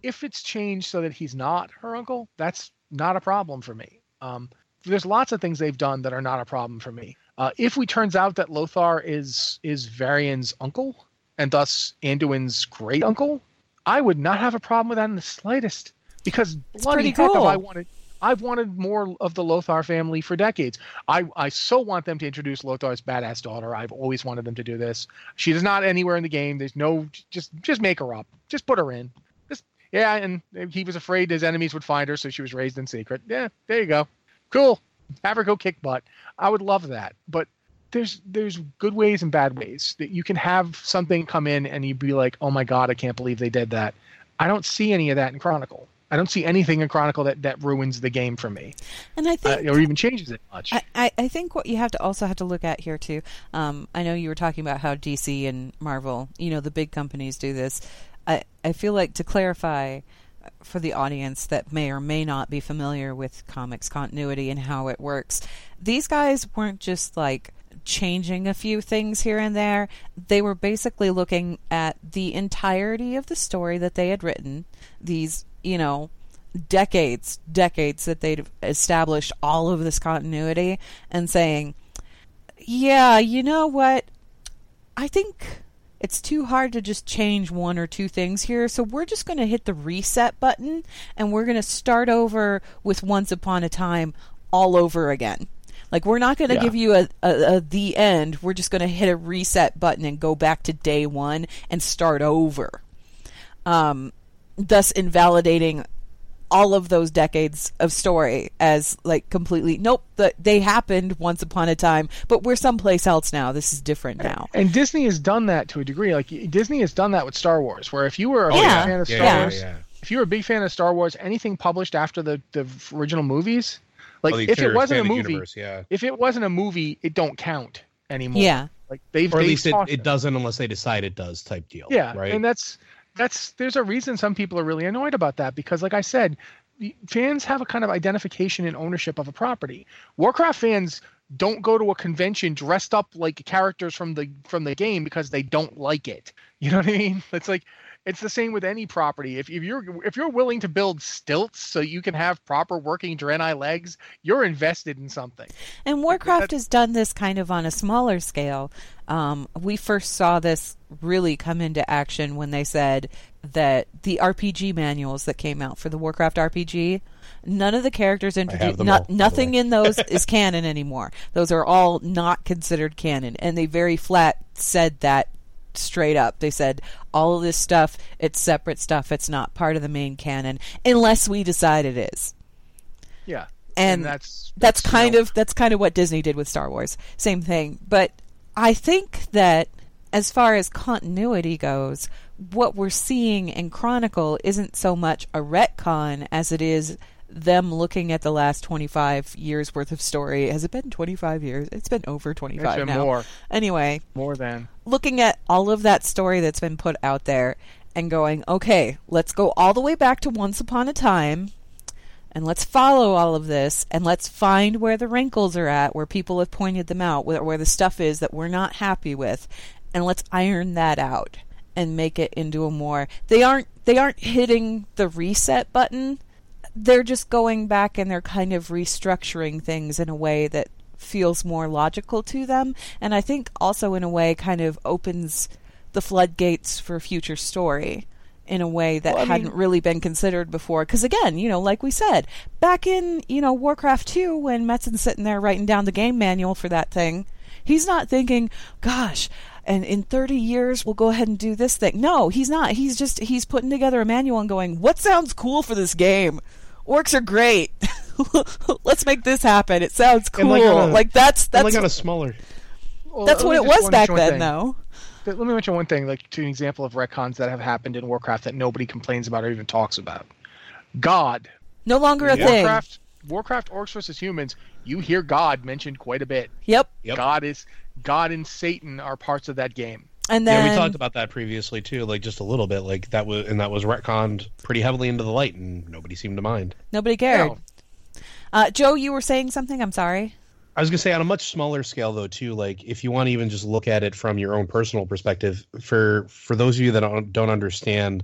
if it's changed so that he's not her uncle, that's not a problem for me. Um, there's lots of things they've done that are not a problem for me. Uh, if we turns out that Lothar is is Varian's uncle and thus Anduin's great uncle, I would not have a problem with that in the slightest. Because It's bloody pretty heck, cool. if I wanted, I've wanted more of the Lothar family for decades. I, I so want them to introduce Lothar's badass daughter. I've always wanted them to do this. She is not anywhere in the game. There's no just just make her up. Just put her in. Just yeah, and he was afraid his enemies would find her, so she was raised in secret. Yeah, there you go. Cool. Have her go kick butt. I would love that. But there's there's good ways and bad ways that you can have something come in and you'd be like, oh my god, I can't believe they did that. I don't see any of that in Chronicle. I don't see anything in Chronicle that, that ruins the game for me, And I think uh, or even changes it much. I, I, I think what you have to also have to look at here too. Um, I know you were talking about how D C and Marvel, you know, the big companies do this. I, I feel like to clarify for the audience that may or may not be familiar with comics continuity and how it works, these guys weren't just like changing a few things here and there. They were basically looking at the entirety of the story that they had written, these, you know, decades, decades that they'd established all of this continuity, and saying, yeah, you know what? I think it's too hard to just change one or two things here, so we're just going to hit the reset button, and we're going to start over with Once Upon a Time all over again. Like, we're not going to Yeah. give you a, a, a the end. We're just going to hit a reset button and go back to day one and start over. Um, thus invalidating all of those decades of story as, like, completely, nope, the, they happened once upon a time, but we're someplace else now. This is different now. And Disney has done that to a degree. Like, Disney has done that with Star Wars, where if you were a Oh, big yeah. fan of Yeah, Star yeah, Wars, yeah. if you were a big fan of Star Wars, anything published after the, the original movies, like, Oh, the if it extended wasn't a movie, universe, yeah. if it wasn't a movie, it don't count anymore. Yeah. Like, they've, Or at they've least it, tossed it doesn't unless they decide it does type deal. Yeah, Right. and that's that's there's a reason some people are really annoyed about that, because, like I said, the fans have a kind of identification and ownership of a property. Warcraft fans don't go to a convention dressed up like characters from the from the game because they don't like it. You know what I mean? It's like it's the same with any property. If, if you're if you're willing to build stilts so you can have proper working Draenei legs, you're invested in something. And Warcraft has done this kind of on a smaller scale. Um, we first saw this really come into action when they said that the R P G manuals that came out for the Warcraft R P G, none of the characters introduced, them not, all, by the nothing way. in those is canon anymore. Those are all not considered canon. And they very flat said that straight up. They said all of this stuff, it's separate stuff. It's not part of the main canon unless we decide it is. Yeah. And, that's that's kind you know, of that's kind of what Disney did with Star Wars. Same thing. But I think that as far as continuity goes, what we're seeing in Chronicle isn't so much a retcon as it is them looking at the last twenty-five years worth of story. Has it been twenty-five years? It's been over twenty-five it's been now. more Anyway, more than looking at all of that story that's been put out there and going, okay, let's go all the way back to Once Upon a Time and let's follow all of this and let's find where the wrinkles are at, where people have pointed them out, where, where the stuff is that we're not happy with, and let's iron that out and make it into a more... They aren't, they aren't hitting the reset button. They're just going back and they're kind of restructuring things in a way that feels more logical to them, and I think also in a way kind of opens the floodgates for future story in a way that Well, I hadn't mean- really been considered before. Because again, you know, like we said, back in, you know, Warcraft two, when Metzin's sitting there writing down the game manual for that thing, he's not thinking, gosh, and in thirty years we'll go ahead and do this thing. No, he's not. He's just, he's putting together a manual and going, what sounds cool for this game? Orcs are great. Let's make this happen. It sounds cool. And like on a- like that's And that's like on a smaller. Well, that's let what me it just was one- back one then, thing. though. Let me mention one thing, like to an example of retcons that have happened in Warcraft that nobody complains about or even talks about. God. No longer a In thing. Warcraft, Warcraft Orcs versus Humans, you hear God mentioned quite a bit. Yep. Yep. God is God and Satan are parts of that game. And then Yeah, we talked about that previously too, like just a little bit, like that was, and that was retconned pretty heavily into the light, and nobody seemed to mind. nobody cared. No. Uh, Joe, you were saying something? I'm sorry. I was gonna say on a much smaller scale though too, like if you want to even just look at it from your own personal perspective, for for those of you that don't, don't understand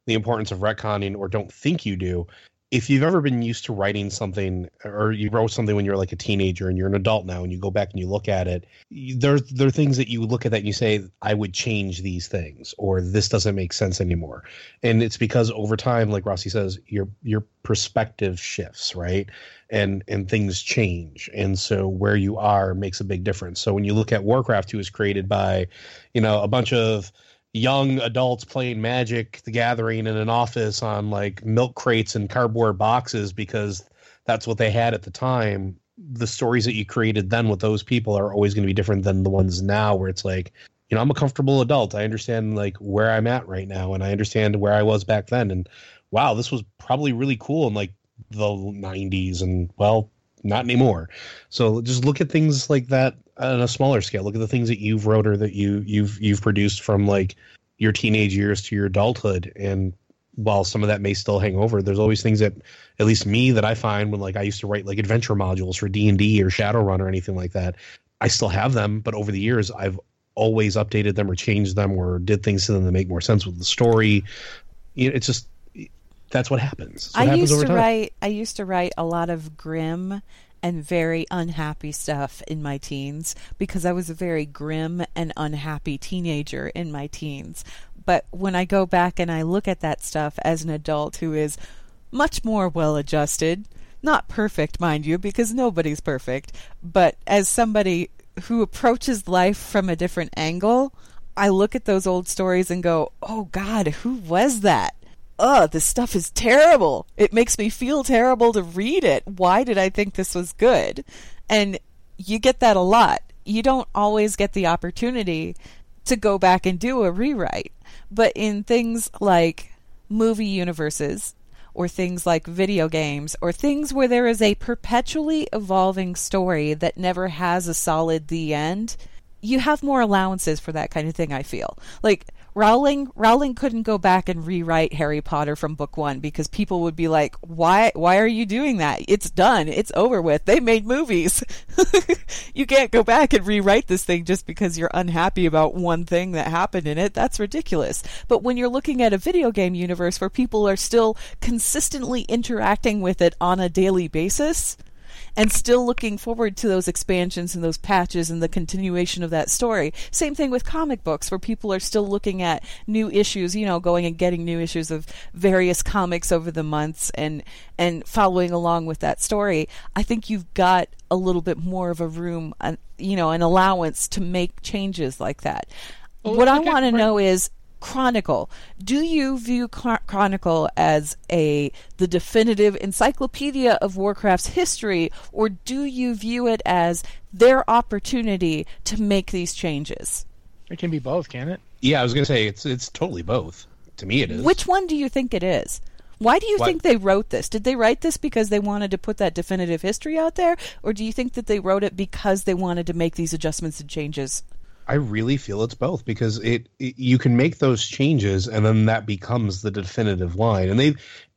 the importance of retconning or don't think you do. If you've ever been used to writing something, or you wrote something when you were like a teenager and you're an adult now and you go back and you look at it, there, there are things that you look at that and you say, I would change these things, or this doesn't make sense anymore. And it's because over time, like Rossi says, your your perspective shifts, right? And and things change. And so where you are makes a big difference. So when you look at Warcraft two was created by, you know, a bunch of young adults playing Magic the Gathering in an office on like milk crates and cardboard boxes because that's what they had at the time. The stories that you created then with those people are always going to be different than the ones now, where it's like, you know, I'm a comfortable adult. I understand like where I'm at right now, and I understand where I was back then. And wow, this was probably really cool in like the nineties, and well, not anymore. So just look at things like that on a smaller scale. Look at the things that you've wrote or that you you've you've produced from like your teenage years to your adulthood. And while some of that may still hang over, there's always things that, at least me, that I find when like I used to write like adventure modules for D and D or Shadowrun or anything like that. I still have them, but over the years I've always updated them or changed them or did things to them that make more sense with the story. You know, it's just, that's what happens. That's what I happens used over to time. write. I used to write a lot of grim and very unhappy stuff in my teens because I was a very grim and unhappy teenager in my teens. But when I go back and I look at that stuff as an adult who is much more well-adjusted, not perfect, mind you, because nobody's perfect, but as somebody who approaches life from a different angle, I look at those old stories and go, oh God, who was that? Oh, this stuff is terrible. It makes me feel terrible to read it. Why did I think this was good? And you get that a lot. You don't always get the opportunity to go back and do a rewrite. But in things like movie universes, or things like video games, or things where there is a perpetually evolving story that never has a solid the end, you have more allowances for that kind of thing, I feel. Like, Rowling Rowling couldn't go back and rewrite Harry Potter from book one because people would be like, why why are you doing that? It's done. It's over with. They made movies. You can't go back and rewrite this thing just because you're unhappy about one thing that happened in it. That's ridiculous. But when you're looking at a video game universe where people are still consistently interacting with it on a daily basis, and still looking forward to those expansions and those patches and the continuation of that story. Same thing with comic books, where people are still looking at new issues, you know, going and getting new issues of various comics over the months and and following along with that story. I think you've got a little bit more of a room, uh, you know, an allowance to make changes like that. Well, what I want to know is, Chronicle. Do you view Chronicle as a the definitive encyclopedia of Warcraft's history, or do you view it as their opportunity to make these changes? It can be both, can it? Yeah, I was going to say it's it's totally both. To me, it is. Which one do you think it is? Why do you what? think they wrote this? Did they write this because they wanted to put that definitive history out there, or do you think that they wrote it because they wanted to make these adjustments and changes? I really feel it's both, because it, it you can make those changes and then that becomes the definitive line. And they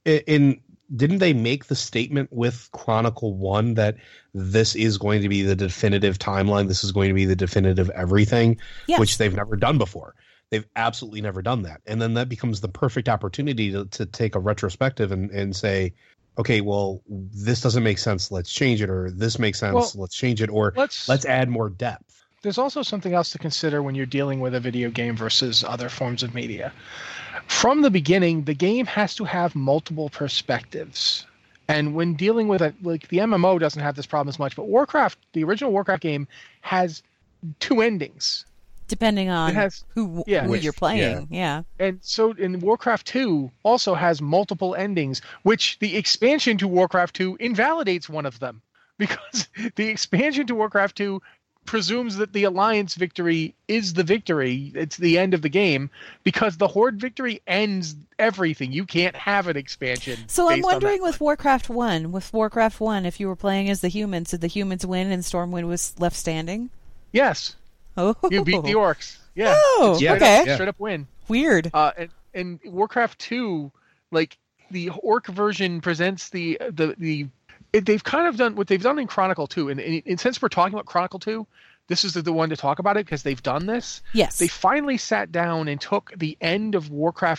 in didn't they make the statement with Chronicle One that this is going to be the definitive timeline? This is going to be the definitive everything, yes. Which they've never done before. They've absolutely never done that. And then that becomes the perfect opportunity to, to take a retrospective and, and say, okay, well, this doesn't make sense. Let's change it. Or this makes sense. Well, let's change it. Or let's, let's add more depth. There's also something else to consider when you're dealing with a video game versus other forms of media. From the beginning, the game has to have multiple perspectives. And when dealing with it, like the M M O doesn't have this problem as much, but Warcraft, the original Warcraft game, has two endings. Depending on it has, who, yeah, who which, you're playing, yeah. yeah. And so in Warcraft two also has multiple endings, which the expansion to Warcraft two invalidates one of them. Because the expansion to Warcraft two presumes that the Alliance victory is the victory. It's the end of the game, because the Horde victory ends everything. You can't have an expansion. So I'm wondering with Warcraft one, with Warcraft one, if you were playing as the humans, did the humans win and Stormwind was left standing? Yes. Oh. You beat the orcs. Yeah. Oh, straight okay. Up, straight up win. Weird. Uh, and, and Warcraft two, like the orc version presents the the the It, they've kind of done what they've done in Chronicle two, and, and, and since we're talking about Chronicle two, this is the, the one to talk about it because they've done this. Yes. They finally sat down and took the end of Warcraft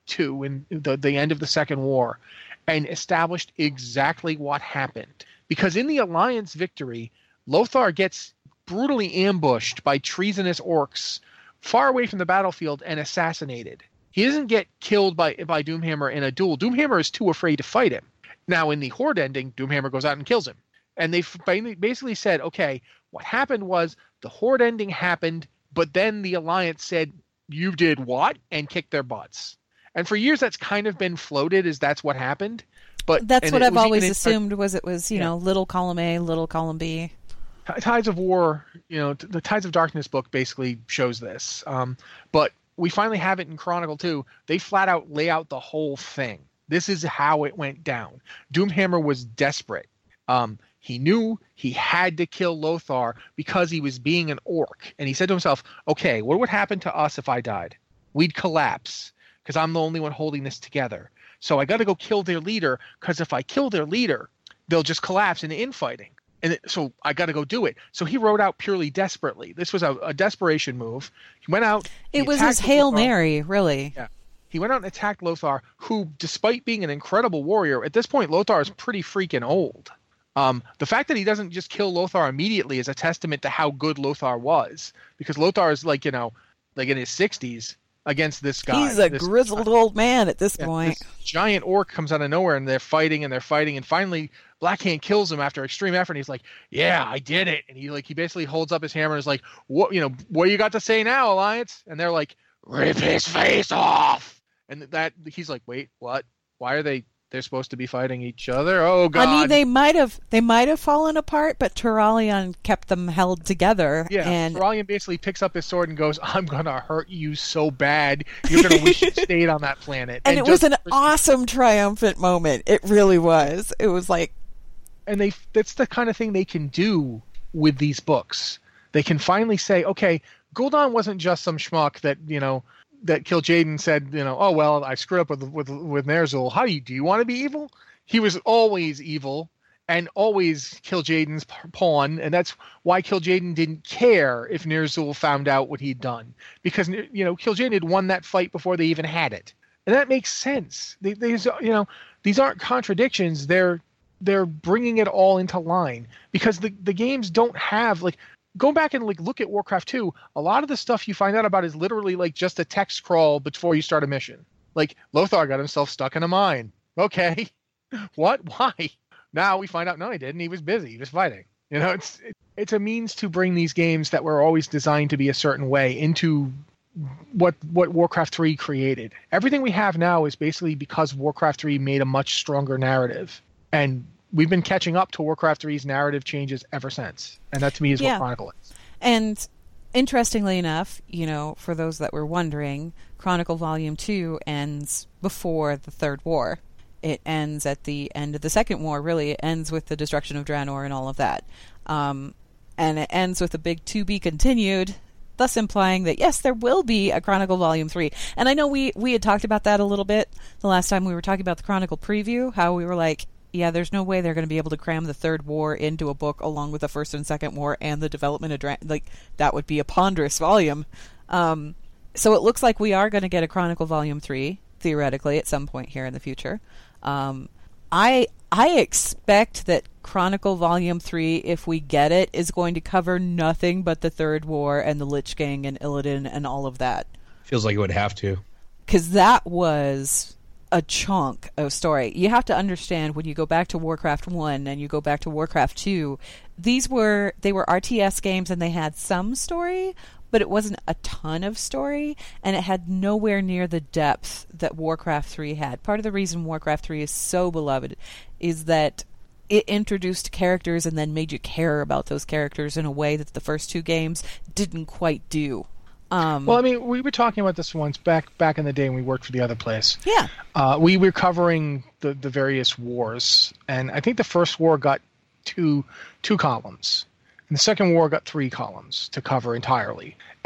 two in the, the end of the Second War and established exactly what happened. Because in the Alliance victory, Lothar gets brutally ambushed by treasonous orcs far away from the battlefield and assassinated. He doesn't get killed by by Doomhammer in a duel. Doomhammer is too afraid to fight him. Now, in the Horde ending, Doomhammer goes out and kills him. And they basically said, okay, what happened was the Horde ending happened, but then the Alliance said, you did what? And kicked their butts. And for years, that's kind of been floated as that's what happened. But that's what I've always in, assumed was it was, you yeah. know, little column A, little column B. Tides of War, you know, the Tides of Darkness book basically shows this. Um, but we finally have it in Chronicle two. They flat out lay out the whole thing. This is how it went down. Doomhammer was desperate. Um, he knew he had to kill Lothar because he was being an orc. And he said to himself, okay, what would happen to us if I died? We'd collapse because I'm the only one holding this together. So I got to go kill their leader because if I kill their leader, they'll just collapse in the infighting. And it, so I got to go do it. So he wrote out purely desperately. This was a, a desperation move. He went out. It was his Hail Lothar. Mary, really. Yeah. He went out and attacked Lothar, who, despite being an incredible warrior, at this point, Lothar is pretty freaking old. Um, the fact that he doesn't just kill Lothar immediately is a testament to how good Lothar was. Because Lothar is like, you know, like in his sixties against this guy. He's a this, grizzled old man at this yeah, point. This giant orc comes out of nowhere and they're fighting and they're fighting. And finally, Blackhand kills him after extreme effort. And he's like, yeah, I did it. And he like he basically holds up his hammer and is like, what, you know, what do you got to say now, Alliance? And they're like, rip his face off. And that he's like, wait, what? Why are they? They're supposed to be fighting each other? Oh God! I mean, they might have they might have fallen apart, but Turalyon kept them held together. Yeah, and Turalyon basically picks up his sword and goes, "I'm gonna hurt you so bad, you're gonna wish you stayed on that planet." And, and it was an just, awesome, triumphant moment. It really was. It was like, and they that's the kind of thing they can do with these books. They can finally say, okay, Gul'dan wasn't just some schmuck that you know. that Kil'jaeden said, you know, oh, well, I screwed up with with with Ner'zhul. How do you, do you want to be evil? He was always evil and always Kil'jaeden's pawn, and that's why Kil'jaeden didn't care if Ner'zhul found out what he'd done. Because, you know, Kil'jaeden had won that fight before they even had it. And that makes sense. They, they, you know, these aren't contradictions. They're they're bringing it all into line. Because the, the games don't have, like, go back and like look at Warcraft two. A lot of the stuff you find out about is literally like just a text crawl before you start a mission. Like Lothar got himself stuck in a mine. Okay, what? Why? Now we find out no, he didn't. He was busy. He was fighting. You know, it's it's a means to bring these games that were always designed to be a certain way into what what Warcraft three created. Everything we have now is basically because Warcraft three made a much stronger narrative, and we've been catching up to Warcraft three's narrative changes ever since. And that to me is yeah. what Chronicle is. And interestingly enough, you know, for those that were wondering, Chronicle Volume two ends before the Third War. It ends at the end of the Second War, really. It ends with the destruction of Draenor and all of that. Um, and it ends with a big to be continued, thus implying that, yes, there will be a Chronicle Volume three. And I know we, we had talked about that a little bit the last time we were talking about the Chronicle preview, how we were like, yeah, there's no way they're going to be able to cram the Third War into a book along with the First and Second War and the development of Dra- like that would be a ponderous volume. Um, so it looks like we are going to get a Chronicle Volume three theoretically at some point here in the future. Um, I I expect that Chronicle Volume three, if we get it, is going to cover nothing but the Third War and the Lich King and Illidan and all of that. Feels like it would have to, because that was a chunk of story. You have to understand when you go back to Warcraft one and you go back to Warcraft two, these were they were R T S games and they had some story, but it wasn't a ton of story, and it had nowhere near the depth that Warcraft three had. Part of the reason Warcraft three is so beloved is that it introduced characters and then made you care about those characters in a way that the first two games didn't quite do. Um, well, I mean, we were talking about this once back back in the day when we worked for the other place. Yeah. Uh, we were covering the, the various wars, and I think the first war got two two columns, and the second war got three columns to cover entirely.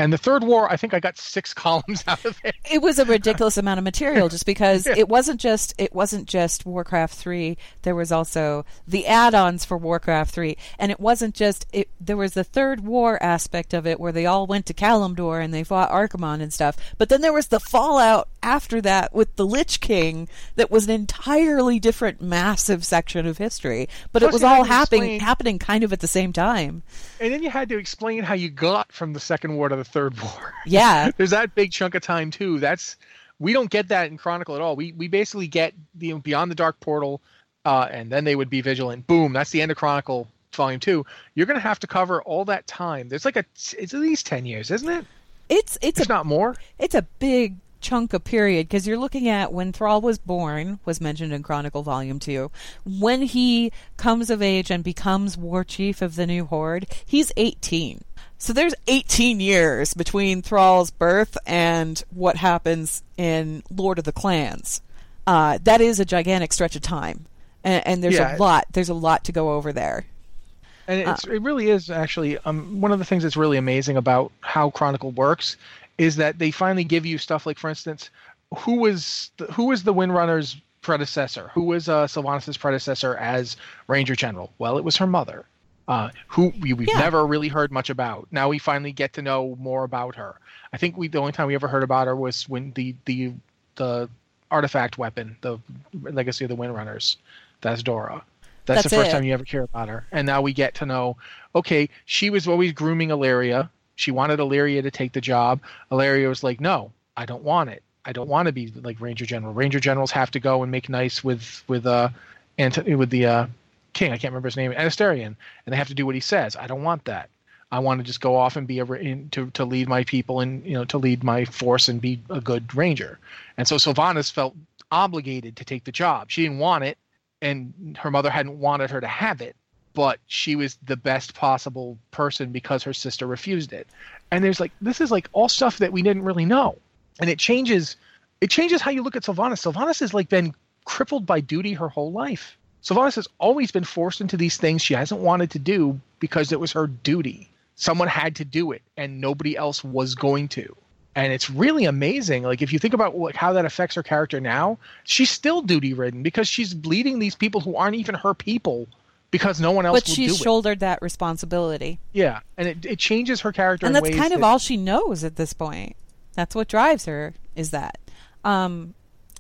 And the Third War, I think I got six columns out of it. It was a ridiculous amount of material, just because Yeah. it wasn't just it wasn't just Warcraft three. There was also the add-ons for Warcraft three, and it wasn't just it. There was the Third War aspect of it, where they all went to Kalimdor and they fought Archimonde and stuff. But then there was the fallout after that with the Lich King, that was an entirely different, massive section of history. But Plus it was you had all to happening explain- happening kind of at the same time. And then you had to explain how you got from the Second War to the Third War. Yeah. There's that big chunk of time too. That's we don't get that in Chronicle at all. We we basically get the Beyond the Dark Portal, uh, and then they would be vigilant. Boom, that's the end of Chronicle Volume Two. You're going to have to cover all that time. There's like a it's at least ten years, isn't it? It's it's If a not more. It's a big chunk of period, because you're looking at when Thrall was born, was mentioned in Chronicle Volume two. When he comes of age and becomes War Chief of the New Horde, he's eighteen. So there's eighteen years between Thrall's birth and what happens in Lord of the Clans. Uh, that is a gigantic stretch of time, and, and there's Yeah. a lot. There's a lot to go over there. And it's, it really is actually um, one of the things that's really amazing about how Chronicle works is that they finally give you stuff like, for instance, who was the, who was the Windrunner's predecessor? Who was uh, Sylvanas' predecessor as Ranger General? Well, it was her mother, uh, who we, we've Yeah. never really heard much about. Now we finally get to know more about her. I think we the only time we ever heard about her was when the the the artifact weapon, the Legacy of the Windrunners, that's Dora. That's, That's the first it. time you ever hear about her. And now we get to know, okay, she was always grooming Illyria. She wanted Illyria to take the job. Illyria was like, no, I don't want it. I don't want to be like Ranger General. Ranger Generals have to go and make nice with with uh Anthony with the uh king. I can't remember his name, Anastarian, and they have to do what he says. I don't want that. I want to just go off and be a in, to to lead my people and you know to lead my force and be a good ranger. And so Sylvanas felt obligated to take the job. She didn't want it, and her mother hadn't wanted her to have it, but she was the best possible person because her sister refused it. And there's like this is like all stuff that we didn't really know, and it changes it changes how you look at Sylvanas. Sylvanas has like been crippled by duty her whole life. Sylvanas has always been forced into these things she hasn't wanted to do because it was her duty. Someone had to do it, and nobody else was going to. And it's really amazing. Like if you think about what, how that affects her character now, she's still duty ridden because she's leading these people who aren't even her people because no one else But will she's do it. shouldered that responsibility. Yeah, and it, it changes her character. And in that's ways kind of that- all she knows at this point. That's what drives her, is that. Um,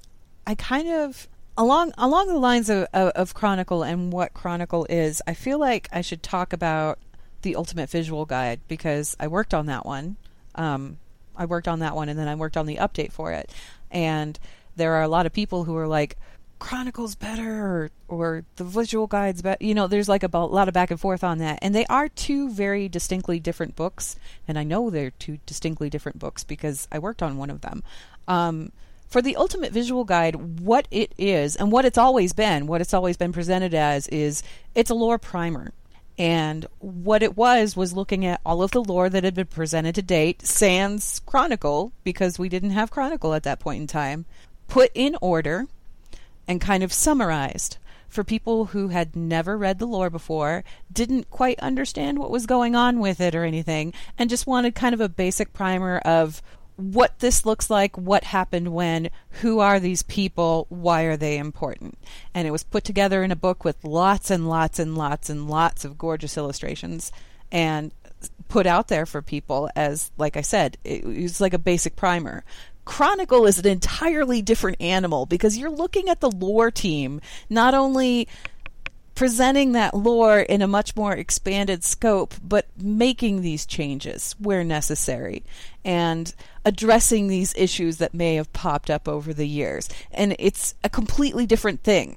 I kind of, along along the lines of, of, of Chronicle and what Chronicle is, I feel like I should talk about the Ultimate Visual Guide, because I worked on that one. Um, I worked on that one, and then I worked on the update for it. And there are a lot of people who are like, Chronicle's better, or, or the visual guide's better. You know, there's like a b- lot of back and forth on that. And they are two very distinctly different books. And I know they're two distinctly different books because I worked on one of them. Um, for the Ultimate Visual Guide, what it is, and what it's always been, what it's always been presented as, is it's a lore primer. And what it was, was looking at all of the lore that had been presented to date, sans Chronicle, because we didn't have Chronicle at that point in time, put in order and kind of summarized for people who had never read the lore before, didn't quite understand what was going on with it or anything, and just wanted kind of a basic primer of what this looks like, what happened when, who are these people, why are they important. And it was put together in a book with lots and lots and lots and lots of gorgeous illustrations and put out there for people as, like I said, it was like a basic primer. Chronicle is an entirely different animal because you're looking at the lore team, not only presenting that lore in a much more expanded scope, but making these changes where necessary and addressing these issues that may have popped up over the years. And it's a completely different thing.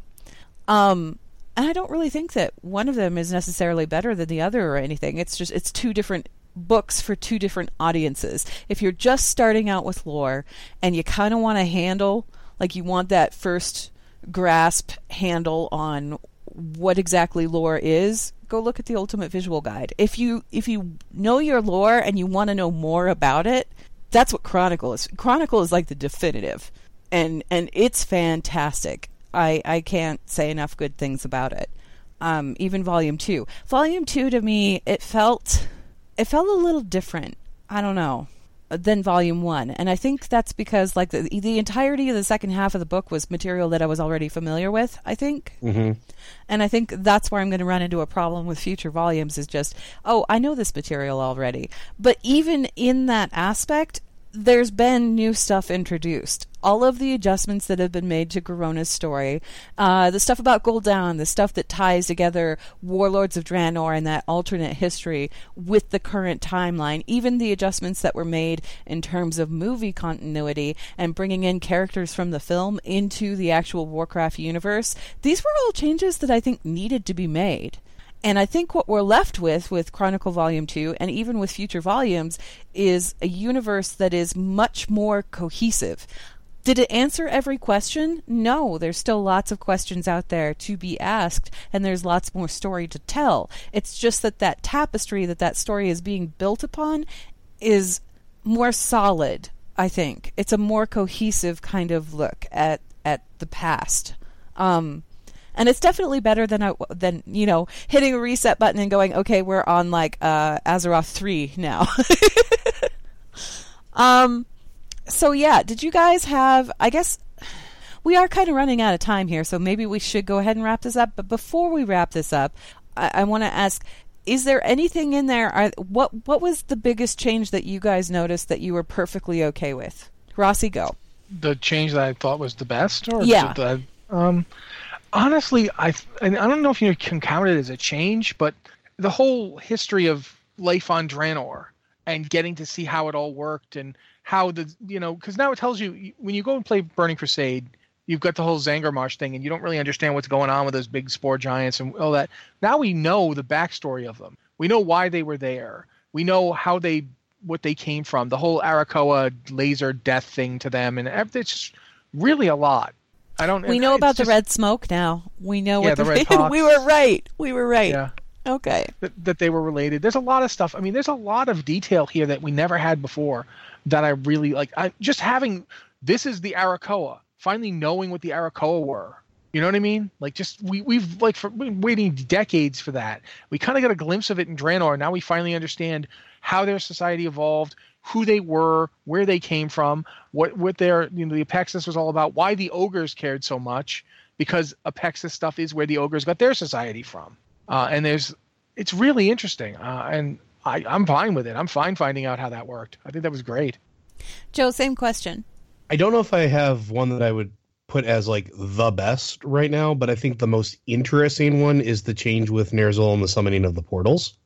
Um, and I don't really think that one of them is necessarily better than the other or anything. It's just, it's two different books for two different audiences. If you're just starting out with lore and you kind of want to handle, like you want that first grasp handle on what exactly lore is, go look at the Ultimate Visual Guide. If you if you know your lore and you want to know more about it, that's what Chronicle is. Chronicle is like the definitive, and and it's fantastic. I I can't say enough good things about it. Um, even Volume Two. Volume Two to me, it felt it felt a little different. I don't know. than volume one. And I think that's because like the, the entirety of the second half of the book was material that I was already familiar with, I think. Mm-hmm. And I think that's where I'm going to run into a problem with future volumes is just, oh, I know this material already. But even in that aspect, there's been new stuff introduced. All of the adjustments that have been made to Garona's story, uh, the stuff about Gul'dan, the stuff that ties together Warlords of Draenor and that alternate history with the current timeline, even the adjustments that were made in terms of movie continuity and bringing in characters from the film into the actual Warcraft universe, these were all changes that I think needed to be made. And I think what we're left with, with Chronicle Volume two, and even with future volumes, is a universe that is much more cohesive. Did it answer every question? No, there's still lots of questions out there to be asked, and there's lots more story to tell. It's just that that tapestry that that story is being built upon is more solid, I think. It's a more cohesive kind of look at, at the past. Um... And it's definitely better than, a, than you know, hitting a reset button and going, okay, we're on, like, uh, Azeroth three now. um, so, yeah, did you guys have, I guess, we are kind of running out of time here, so maybe we should go ahead and wrap this up. But before we wrap this up, I, I want to ask, is there anything in there, are, what what was the biggest change that you guys noticed that you were perfectly okay with? Rossi, go. The change that I thought was the best? Or yeah. The, um... Honestly, I and I don't know if you can count it as a change, but the whole history of life on Draenor and getting to see how it all worked and how the, you know, because now it tells you, when you go and play Burning Crusade, you've got the whole Zangarmarsh thing and you don't really understand what's going on with those big spore giants and all that. Now we know the backstory of them. We know why they were there. We know how they, what they came from, the whole Arakoa laser death thing to them. And it's just really a lot. I don't. We know about just, the red smoke now. We know yeah, what the, the red we were right. We were right. Yeah. Okay. That, that they were related. There's a lot of stuff. I mean, there's a lot of detail here that we never had before that I really like. I just having this is the Arakoa. Finally knowing what the Arakoa were. You know what I mean? Like just we we've like for, been waiting decades for that. We kind of got a glimpse of it in Draenor. Now we finally understand how their society evolved, who they were, where they came from, what what their, you know, the Apexis was all about, why the ogres cared so much, because Apexis stuff is where the ogres got their society from. Uh, and there's, it's really interesting, uh, and I, I'm fine with it. I'm fine finding out how that worked. I think that was great. Joe, same question. I don't know if I have one that I would put as like the best right now, but I think the most interesting one is the change with Ner'zhul and the summoning of the portals.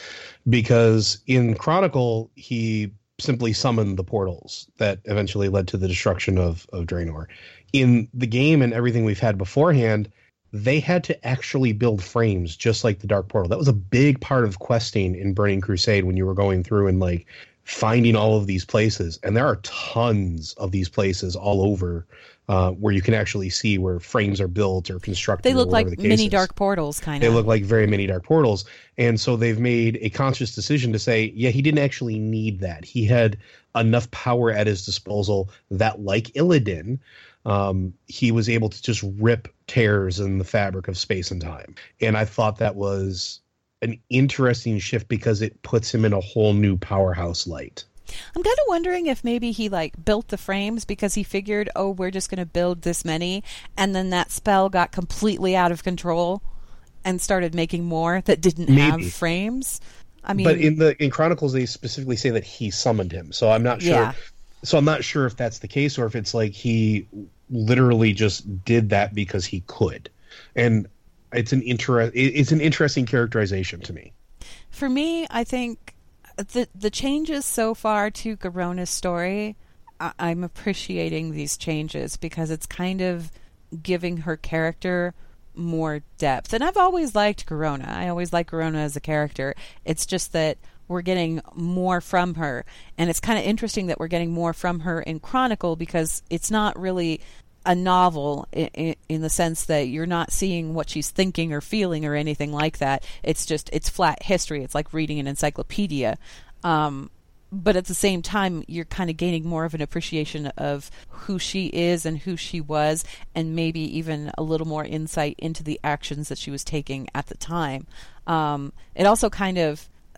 Because in Chronicle, he simply summoned the portals that eventually led to the destruction of, of Draenor. In the game and everything we've had beforehand, they had to actually build frames just like the Dark Portal. That was a big part of questing in Burning Crusade when you were going through and like finding all of these places. And there are tons of these places all over uh, where you can actually see where frames are built or constructed. They look like the mini is. dark portals, kind They of. look like very mini dark portals. And so they've made a conscious decision to say, yeah, he didn't actually need that. He had enough power at his disposal that, like Illidan, um, he was able to just rip tears in the fabric of space and time. And I thought that was an interesting shift because it puts him in a whole new powerhouse light. I'm kind of wondering if maybe he like built the frames because he figured, oh, we're just going to build this many, and then that spell got completely out of control and started making more that didn't maybe. have frames. I mean, but in the in Chronicles they specifically say that he summoned him, so I'm not sure. Yeah. So I'm not sure if that's the case or if it's like he literally just did that because he could, and it's an inter- it's an interesting characterization to me. For me, I think the the changes so far to Garona's story, I, I'm appreciating these changes because it's kind of giving her character more depth. And I've always liked Garona. I always liked Garona as a character. It's just that we're getting more from her. And it's kind of interesting that we're getting more from her in Chronicle because it's not really a novel in, in, in the sense that you're not seeing what she's thinking or feeling or anything like that. It's just, it's flat history. It's like reading an encyclopedia. Um, but at the same time, you're kind of gaining more of an appreciation of who she is and who she was, and maybe even a little more insight into the actions that she was taking at the time. Um, it also kind of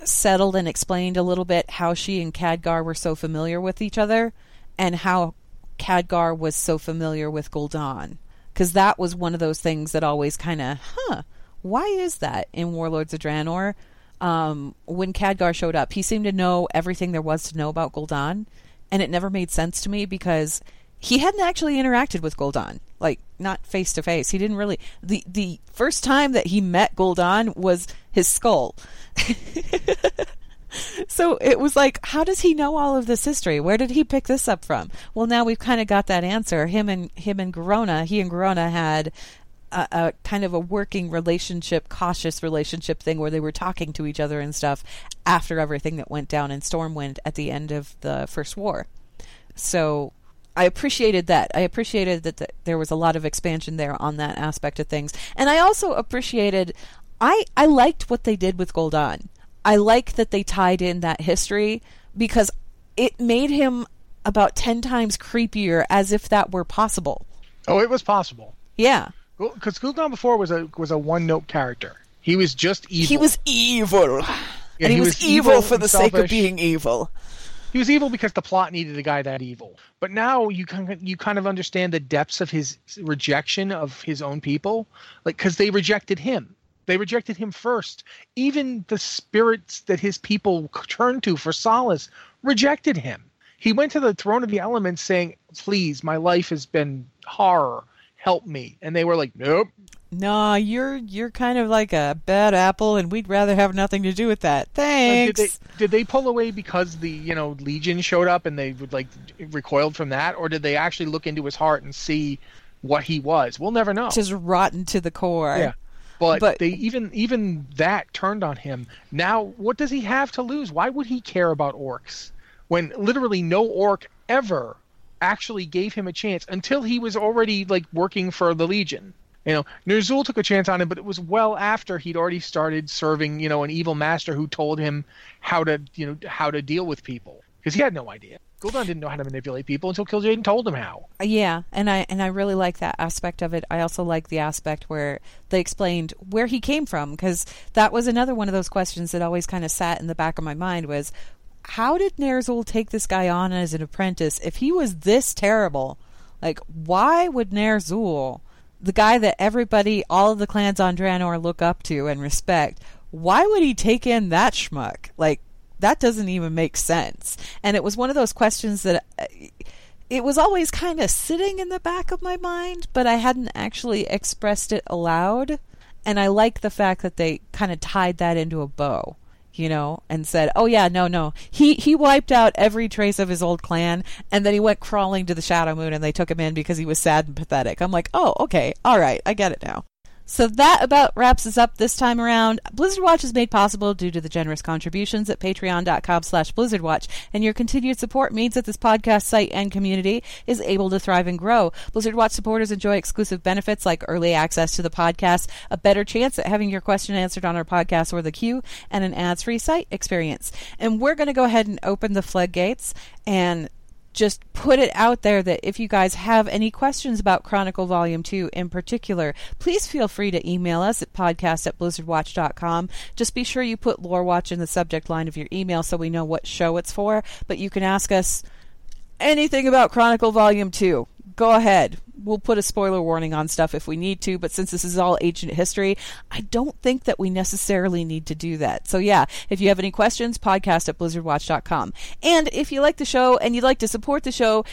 settled and explained a little bit how she and Khadgar were so familiar with each other and how Khadgar was so familiar with Gul'dan. Because that was one of those things that always kind of, huh, why is that in Warlords of Draenor? Um, when Khadgar showed up, he seemed to know everything there was to know about Gul'dan, and it never made sense to me because he hadn't actually interacted with Gul'dan, like, not face-to-face. He didn't really... The, the first time that he met Gul'dan was his skull. So it was like, how does he know all of this history? Where did he pick this up from? Well, now we've kind of got that answer. Him and him and Garona, he and Garona had a, a kind of a working relationship, cautious relationship thing where they were talking to each other and stuff after everything that went down in Stormwind at the end of the First War. So I appreciated that. I appreciated that the, there was a lot of expansion there on that aspect of things. And I also appreciated, I, I liked what they did with Gul'dan. I like that they tied in that history because it made him about ten times creepier as if that were possible. Oh, it was possible. Yeah. Because Gul'dan before was a was a one-note character. He was just evil. He was evil. Yeah, and he, he was, was evil, evil for the and sake of selfish. being evil. He was evil because the plot needed a guy that evil. But now you kind you kind of understand the depths of his rejection of his own people, like because they rejected him. They rejected him first. Even the spirits that his people turned to for solace rejected him. He went to the throne of the elements saying, please, my life has been horror. Help me. And they were like, nope. No, you're you're kind of like a bad apple, and we'd rather have nothing to do with that. Thanks. Uh, did, they, did they pull away because the you know Legion showed up and they would like recoiled from that, or did they actually look into his heart and see what he was? We'll never know. Just rotten to the core. Yeah. But, But- they even even that turned on him. Now, what does he have to lose? Why would he care about orcs when literally no orc ever actually gave him a chance until he was already like working for the Legion? You know, Ner'zhul took a chance on him, but it was well after he'd already started serving, you know, an evil master who told him how to, you know, how to deal with people because he had no idea. Gul'dan didn't know how to manipulate people until Kil'jaeden told him how. Yeah, and I and I really like that aspect of it. I also like the aspect where they explained where he came from, because that was another one of those questions that always kind of sat in the back of my mind was, how did Ner'zhul take this guy on as an apprentice if he was this terrible? Like, why would Ner'zhul, the guy that everybody, all of the clans on Draenor look up to and respect, why would he take in that schmuck? Like, that doesn't even make sense. And it was one of those questions that uh, it was always kind of sitting in the back of my mind, but I hadn't actually expressed it aloud. And I like the fact that they kind of tied that into a bow, you know, and said, oh yeah, no, no. He, he wiped out every trace of his old clan, and then he went crawling to the Shadow Moon, and they took him in because he was sad and pathetic. I'm like, oh, okay, all right, I get it now. So that about wraps us up this time around. Blizzard Watch is made possible due to the generous contributions at patreon.com slash blizzardwatch, and your continued support means that this podcast site and community is able to thrive and grow. Blizzard Watch supporters enjoy exclusive benefits like early access to the podcast, a better chance at having your question answered on our podcast or the queue, and an ads-free site experience. And we're going to go ahead and open the floodgates and just put it out there that if you guys have any questions about Chronicle Volume two in particular, please feel free to email us at podcast at blizzardwatch dot com. Just be sure you put Lore Watch in the subject line of your email so we know what show it's for. But you can ask us anything about Chronicle Volume two. Go ahead. We'll put a spoiler warning on stuff if we need to, but since this is all ancient history, I don't think that we necessarily need to do that. So yeah, if you have any questions, podcast at blizzardwatch dot com. And if you like the show and you'd like to support the show,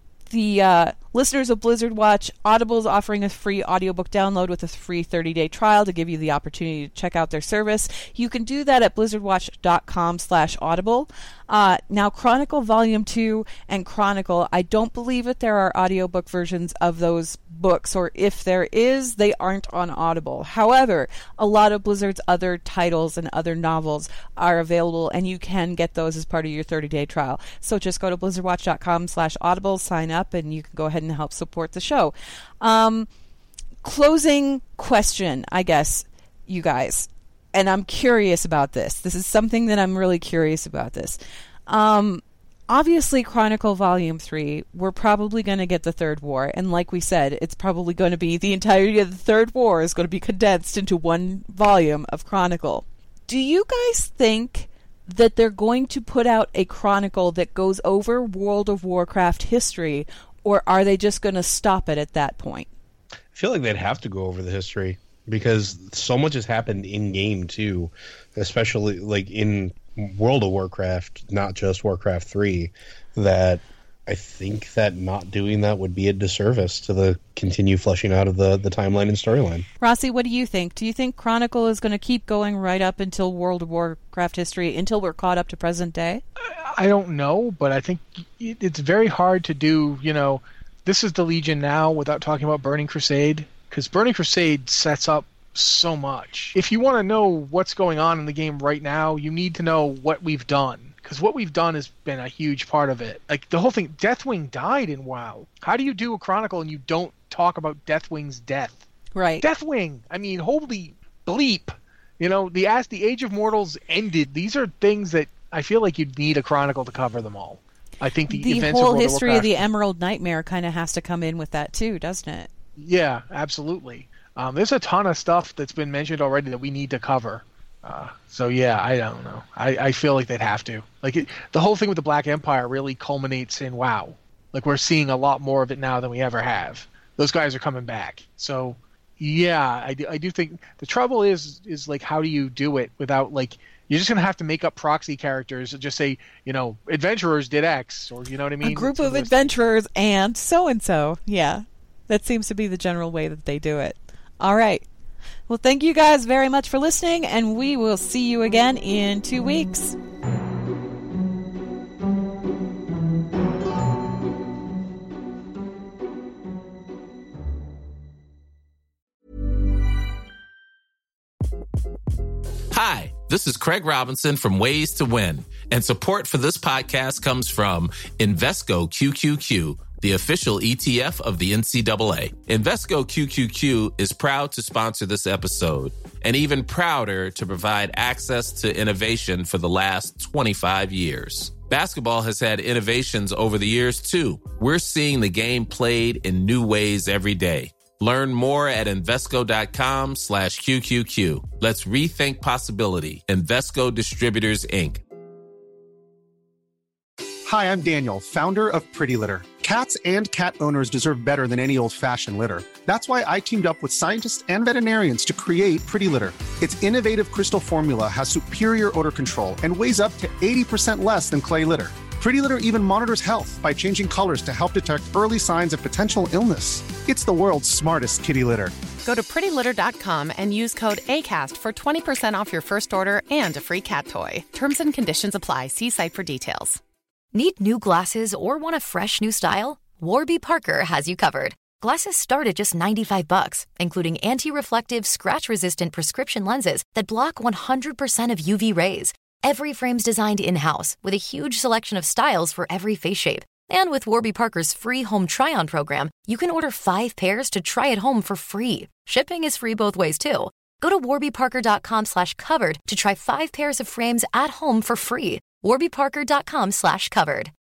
the uh, listeners of Blizzard Watch, Audible is offering a free audiobook download with a free thirty-day trial to give you the opportunity to check out their service. You can do that at blizzardwatch.com slash audible. Uh, now, Chronicle Volume two and Chronicle, I don't believe that there are audiobook versions of those books, or if there is, they aren't on Audible. However, a lot of Blizzard's other titles and other novels are available, and you can get those as part of your thirty-day trial. So just go to blizzardwatch.com slash audible, sign up, and you can go ahead and help support the show. Um, closing question, I guess, you guys. And I'm curious about this. This is something that I'm really curious about this. Um, obviously, Chronicle Volume three, we're probably going to get the Third War. And like we said, it's probably going to be the entirety of the Third War is going to be condensed into one volume of Chronicle. Do you guys think that they're going to put out a chronicle that goes over World of Warcraft history, or are they just going to stop it at that point? I feel like they'd have to go over the history because so much has happened in game too, especially like in World of Warcraft, not just Warcraft three, that I think that not doing that would be a disservice to the continued fleshing out of the, the timeline and storyline. Rossi, what do you think? Do you think Chronicle is going to keep going right up until World of Warcraft history, until we're caught up to present day? I don't know, but I think it's very hard to do, you know, this is the Legion now without talking about Burning Crusade, because Burning Crusade sets up so much. If you want to know what's going on in the game right now, you need to know what we've done. Because what we've done has been a huge part of it. Like, the whole thing, Deathwing died in WoW. How do you do a Chronicle and you don't talk about Deathwing's death? Right. Deathwing! I mean, holy bleep! You know, the as the Age of Mortals ended. These are things that I feel like you'd need a Chronicle to cover them all. I think the, the events whole of World history of, of the Emerald Nightmare kind of has to come in with that too, doesn't it? Yeah, absolutely. Um, there's a ton of stuff that's been mentioned already that we need to cover. Uh, so yeah, I don't know. I, I feel like they'd have to. Like it, the whole thing with the Black Empire really culminates in WoW. Like we're seeing a lot more of it now than we ever have. Those guys are coming back. So yeah, I do, I do think the trouble is is like how do you do it without like you're just gonna have to make up proxy characters and just say, you know, adventurers did X, or you know what I mean? A group so of adventurers and so and so. Yeah, that seems to be the general way that they do it. All right. Well, thank you guys very much for listening, and we will see you again in two weeks. Hi, this is Craig Robinson from Ways to Win, and support for this podcast comes from Invesco Q Q Q, the official E T F of the N C double A. Invesco Q Q Q is proud to sponsor this episode, and even prouder to provide access to innovation for the last twenty-five years. Basketball has had innovations over the years, too. We're seeing the game played in new ways every day. Learn more at Invesco.com slash QQQ. Let's rethink possibility. Invesco Distributors, Incorporated. Hi, I'm Daniel, founder of Pretty Litter. Cats and cat owners deserve better than any old-fashioned litter. That's why I teamed up with scientists and veterinarians to create Pretty Litter. Its innovative crystal formula has superior odor control and weighs up to eighty percent less than clay litter. Pretty Litter even monitors health by changing colors to help detect early signs of potential illness. It's the world's smartest kitty litter. Go to pretty litter dot com and use code ACAST for twenty percent off your first order and a free cat toy. Terms and conditions apply. See site for details. Need new glasses or want a fresh new style? Warby Parker has you covered. Glasses start at just ninety-five bucks, including anti-reflective, scratch-resistant prescription lenses that block one hundred percent of U V rays. Every frame's designed in-house with a huge selection of styles for every face shape. And with Warby Parker's free home try-on program, you can order five pairs to try at home for free. Shipping is free both ways, too. Go to warbyparker.com slash covered to try five pairs of frames at home for free. warbyparker.com slash covered.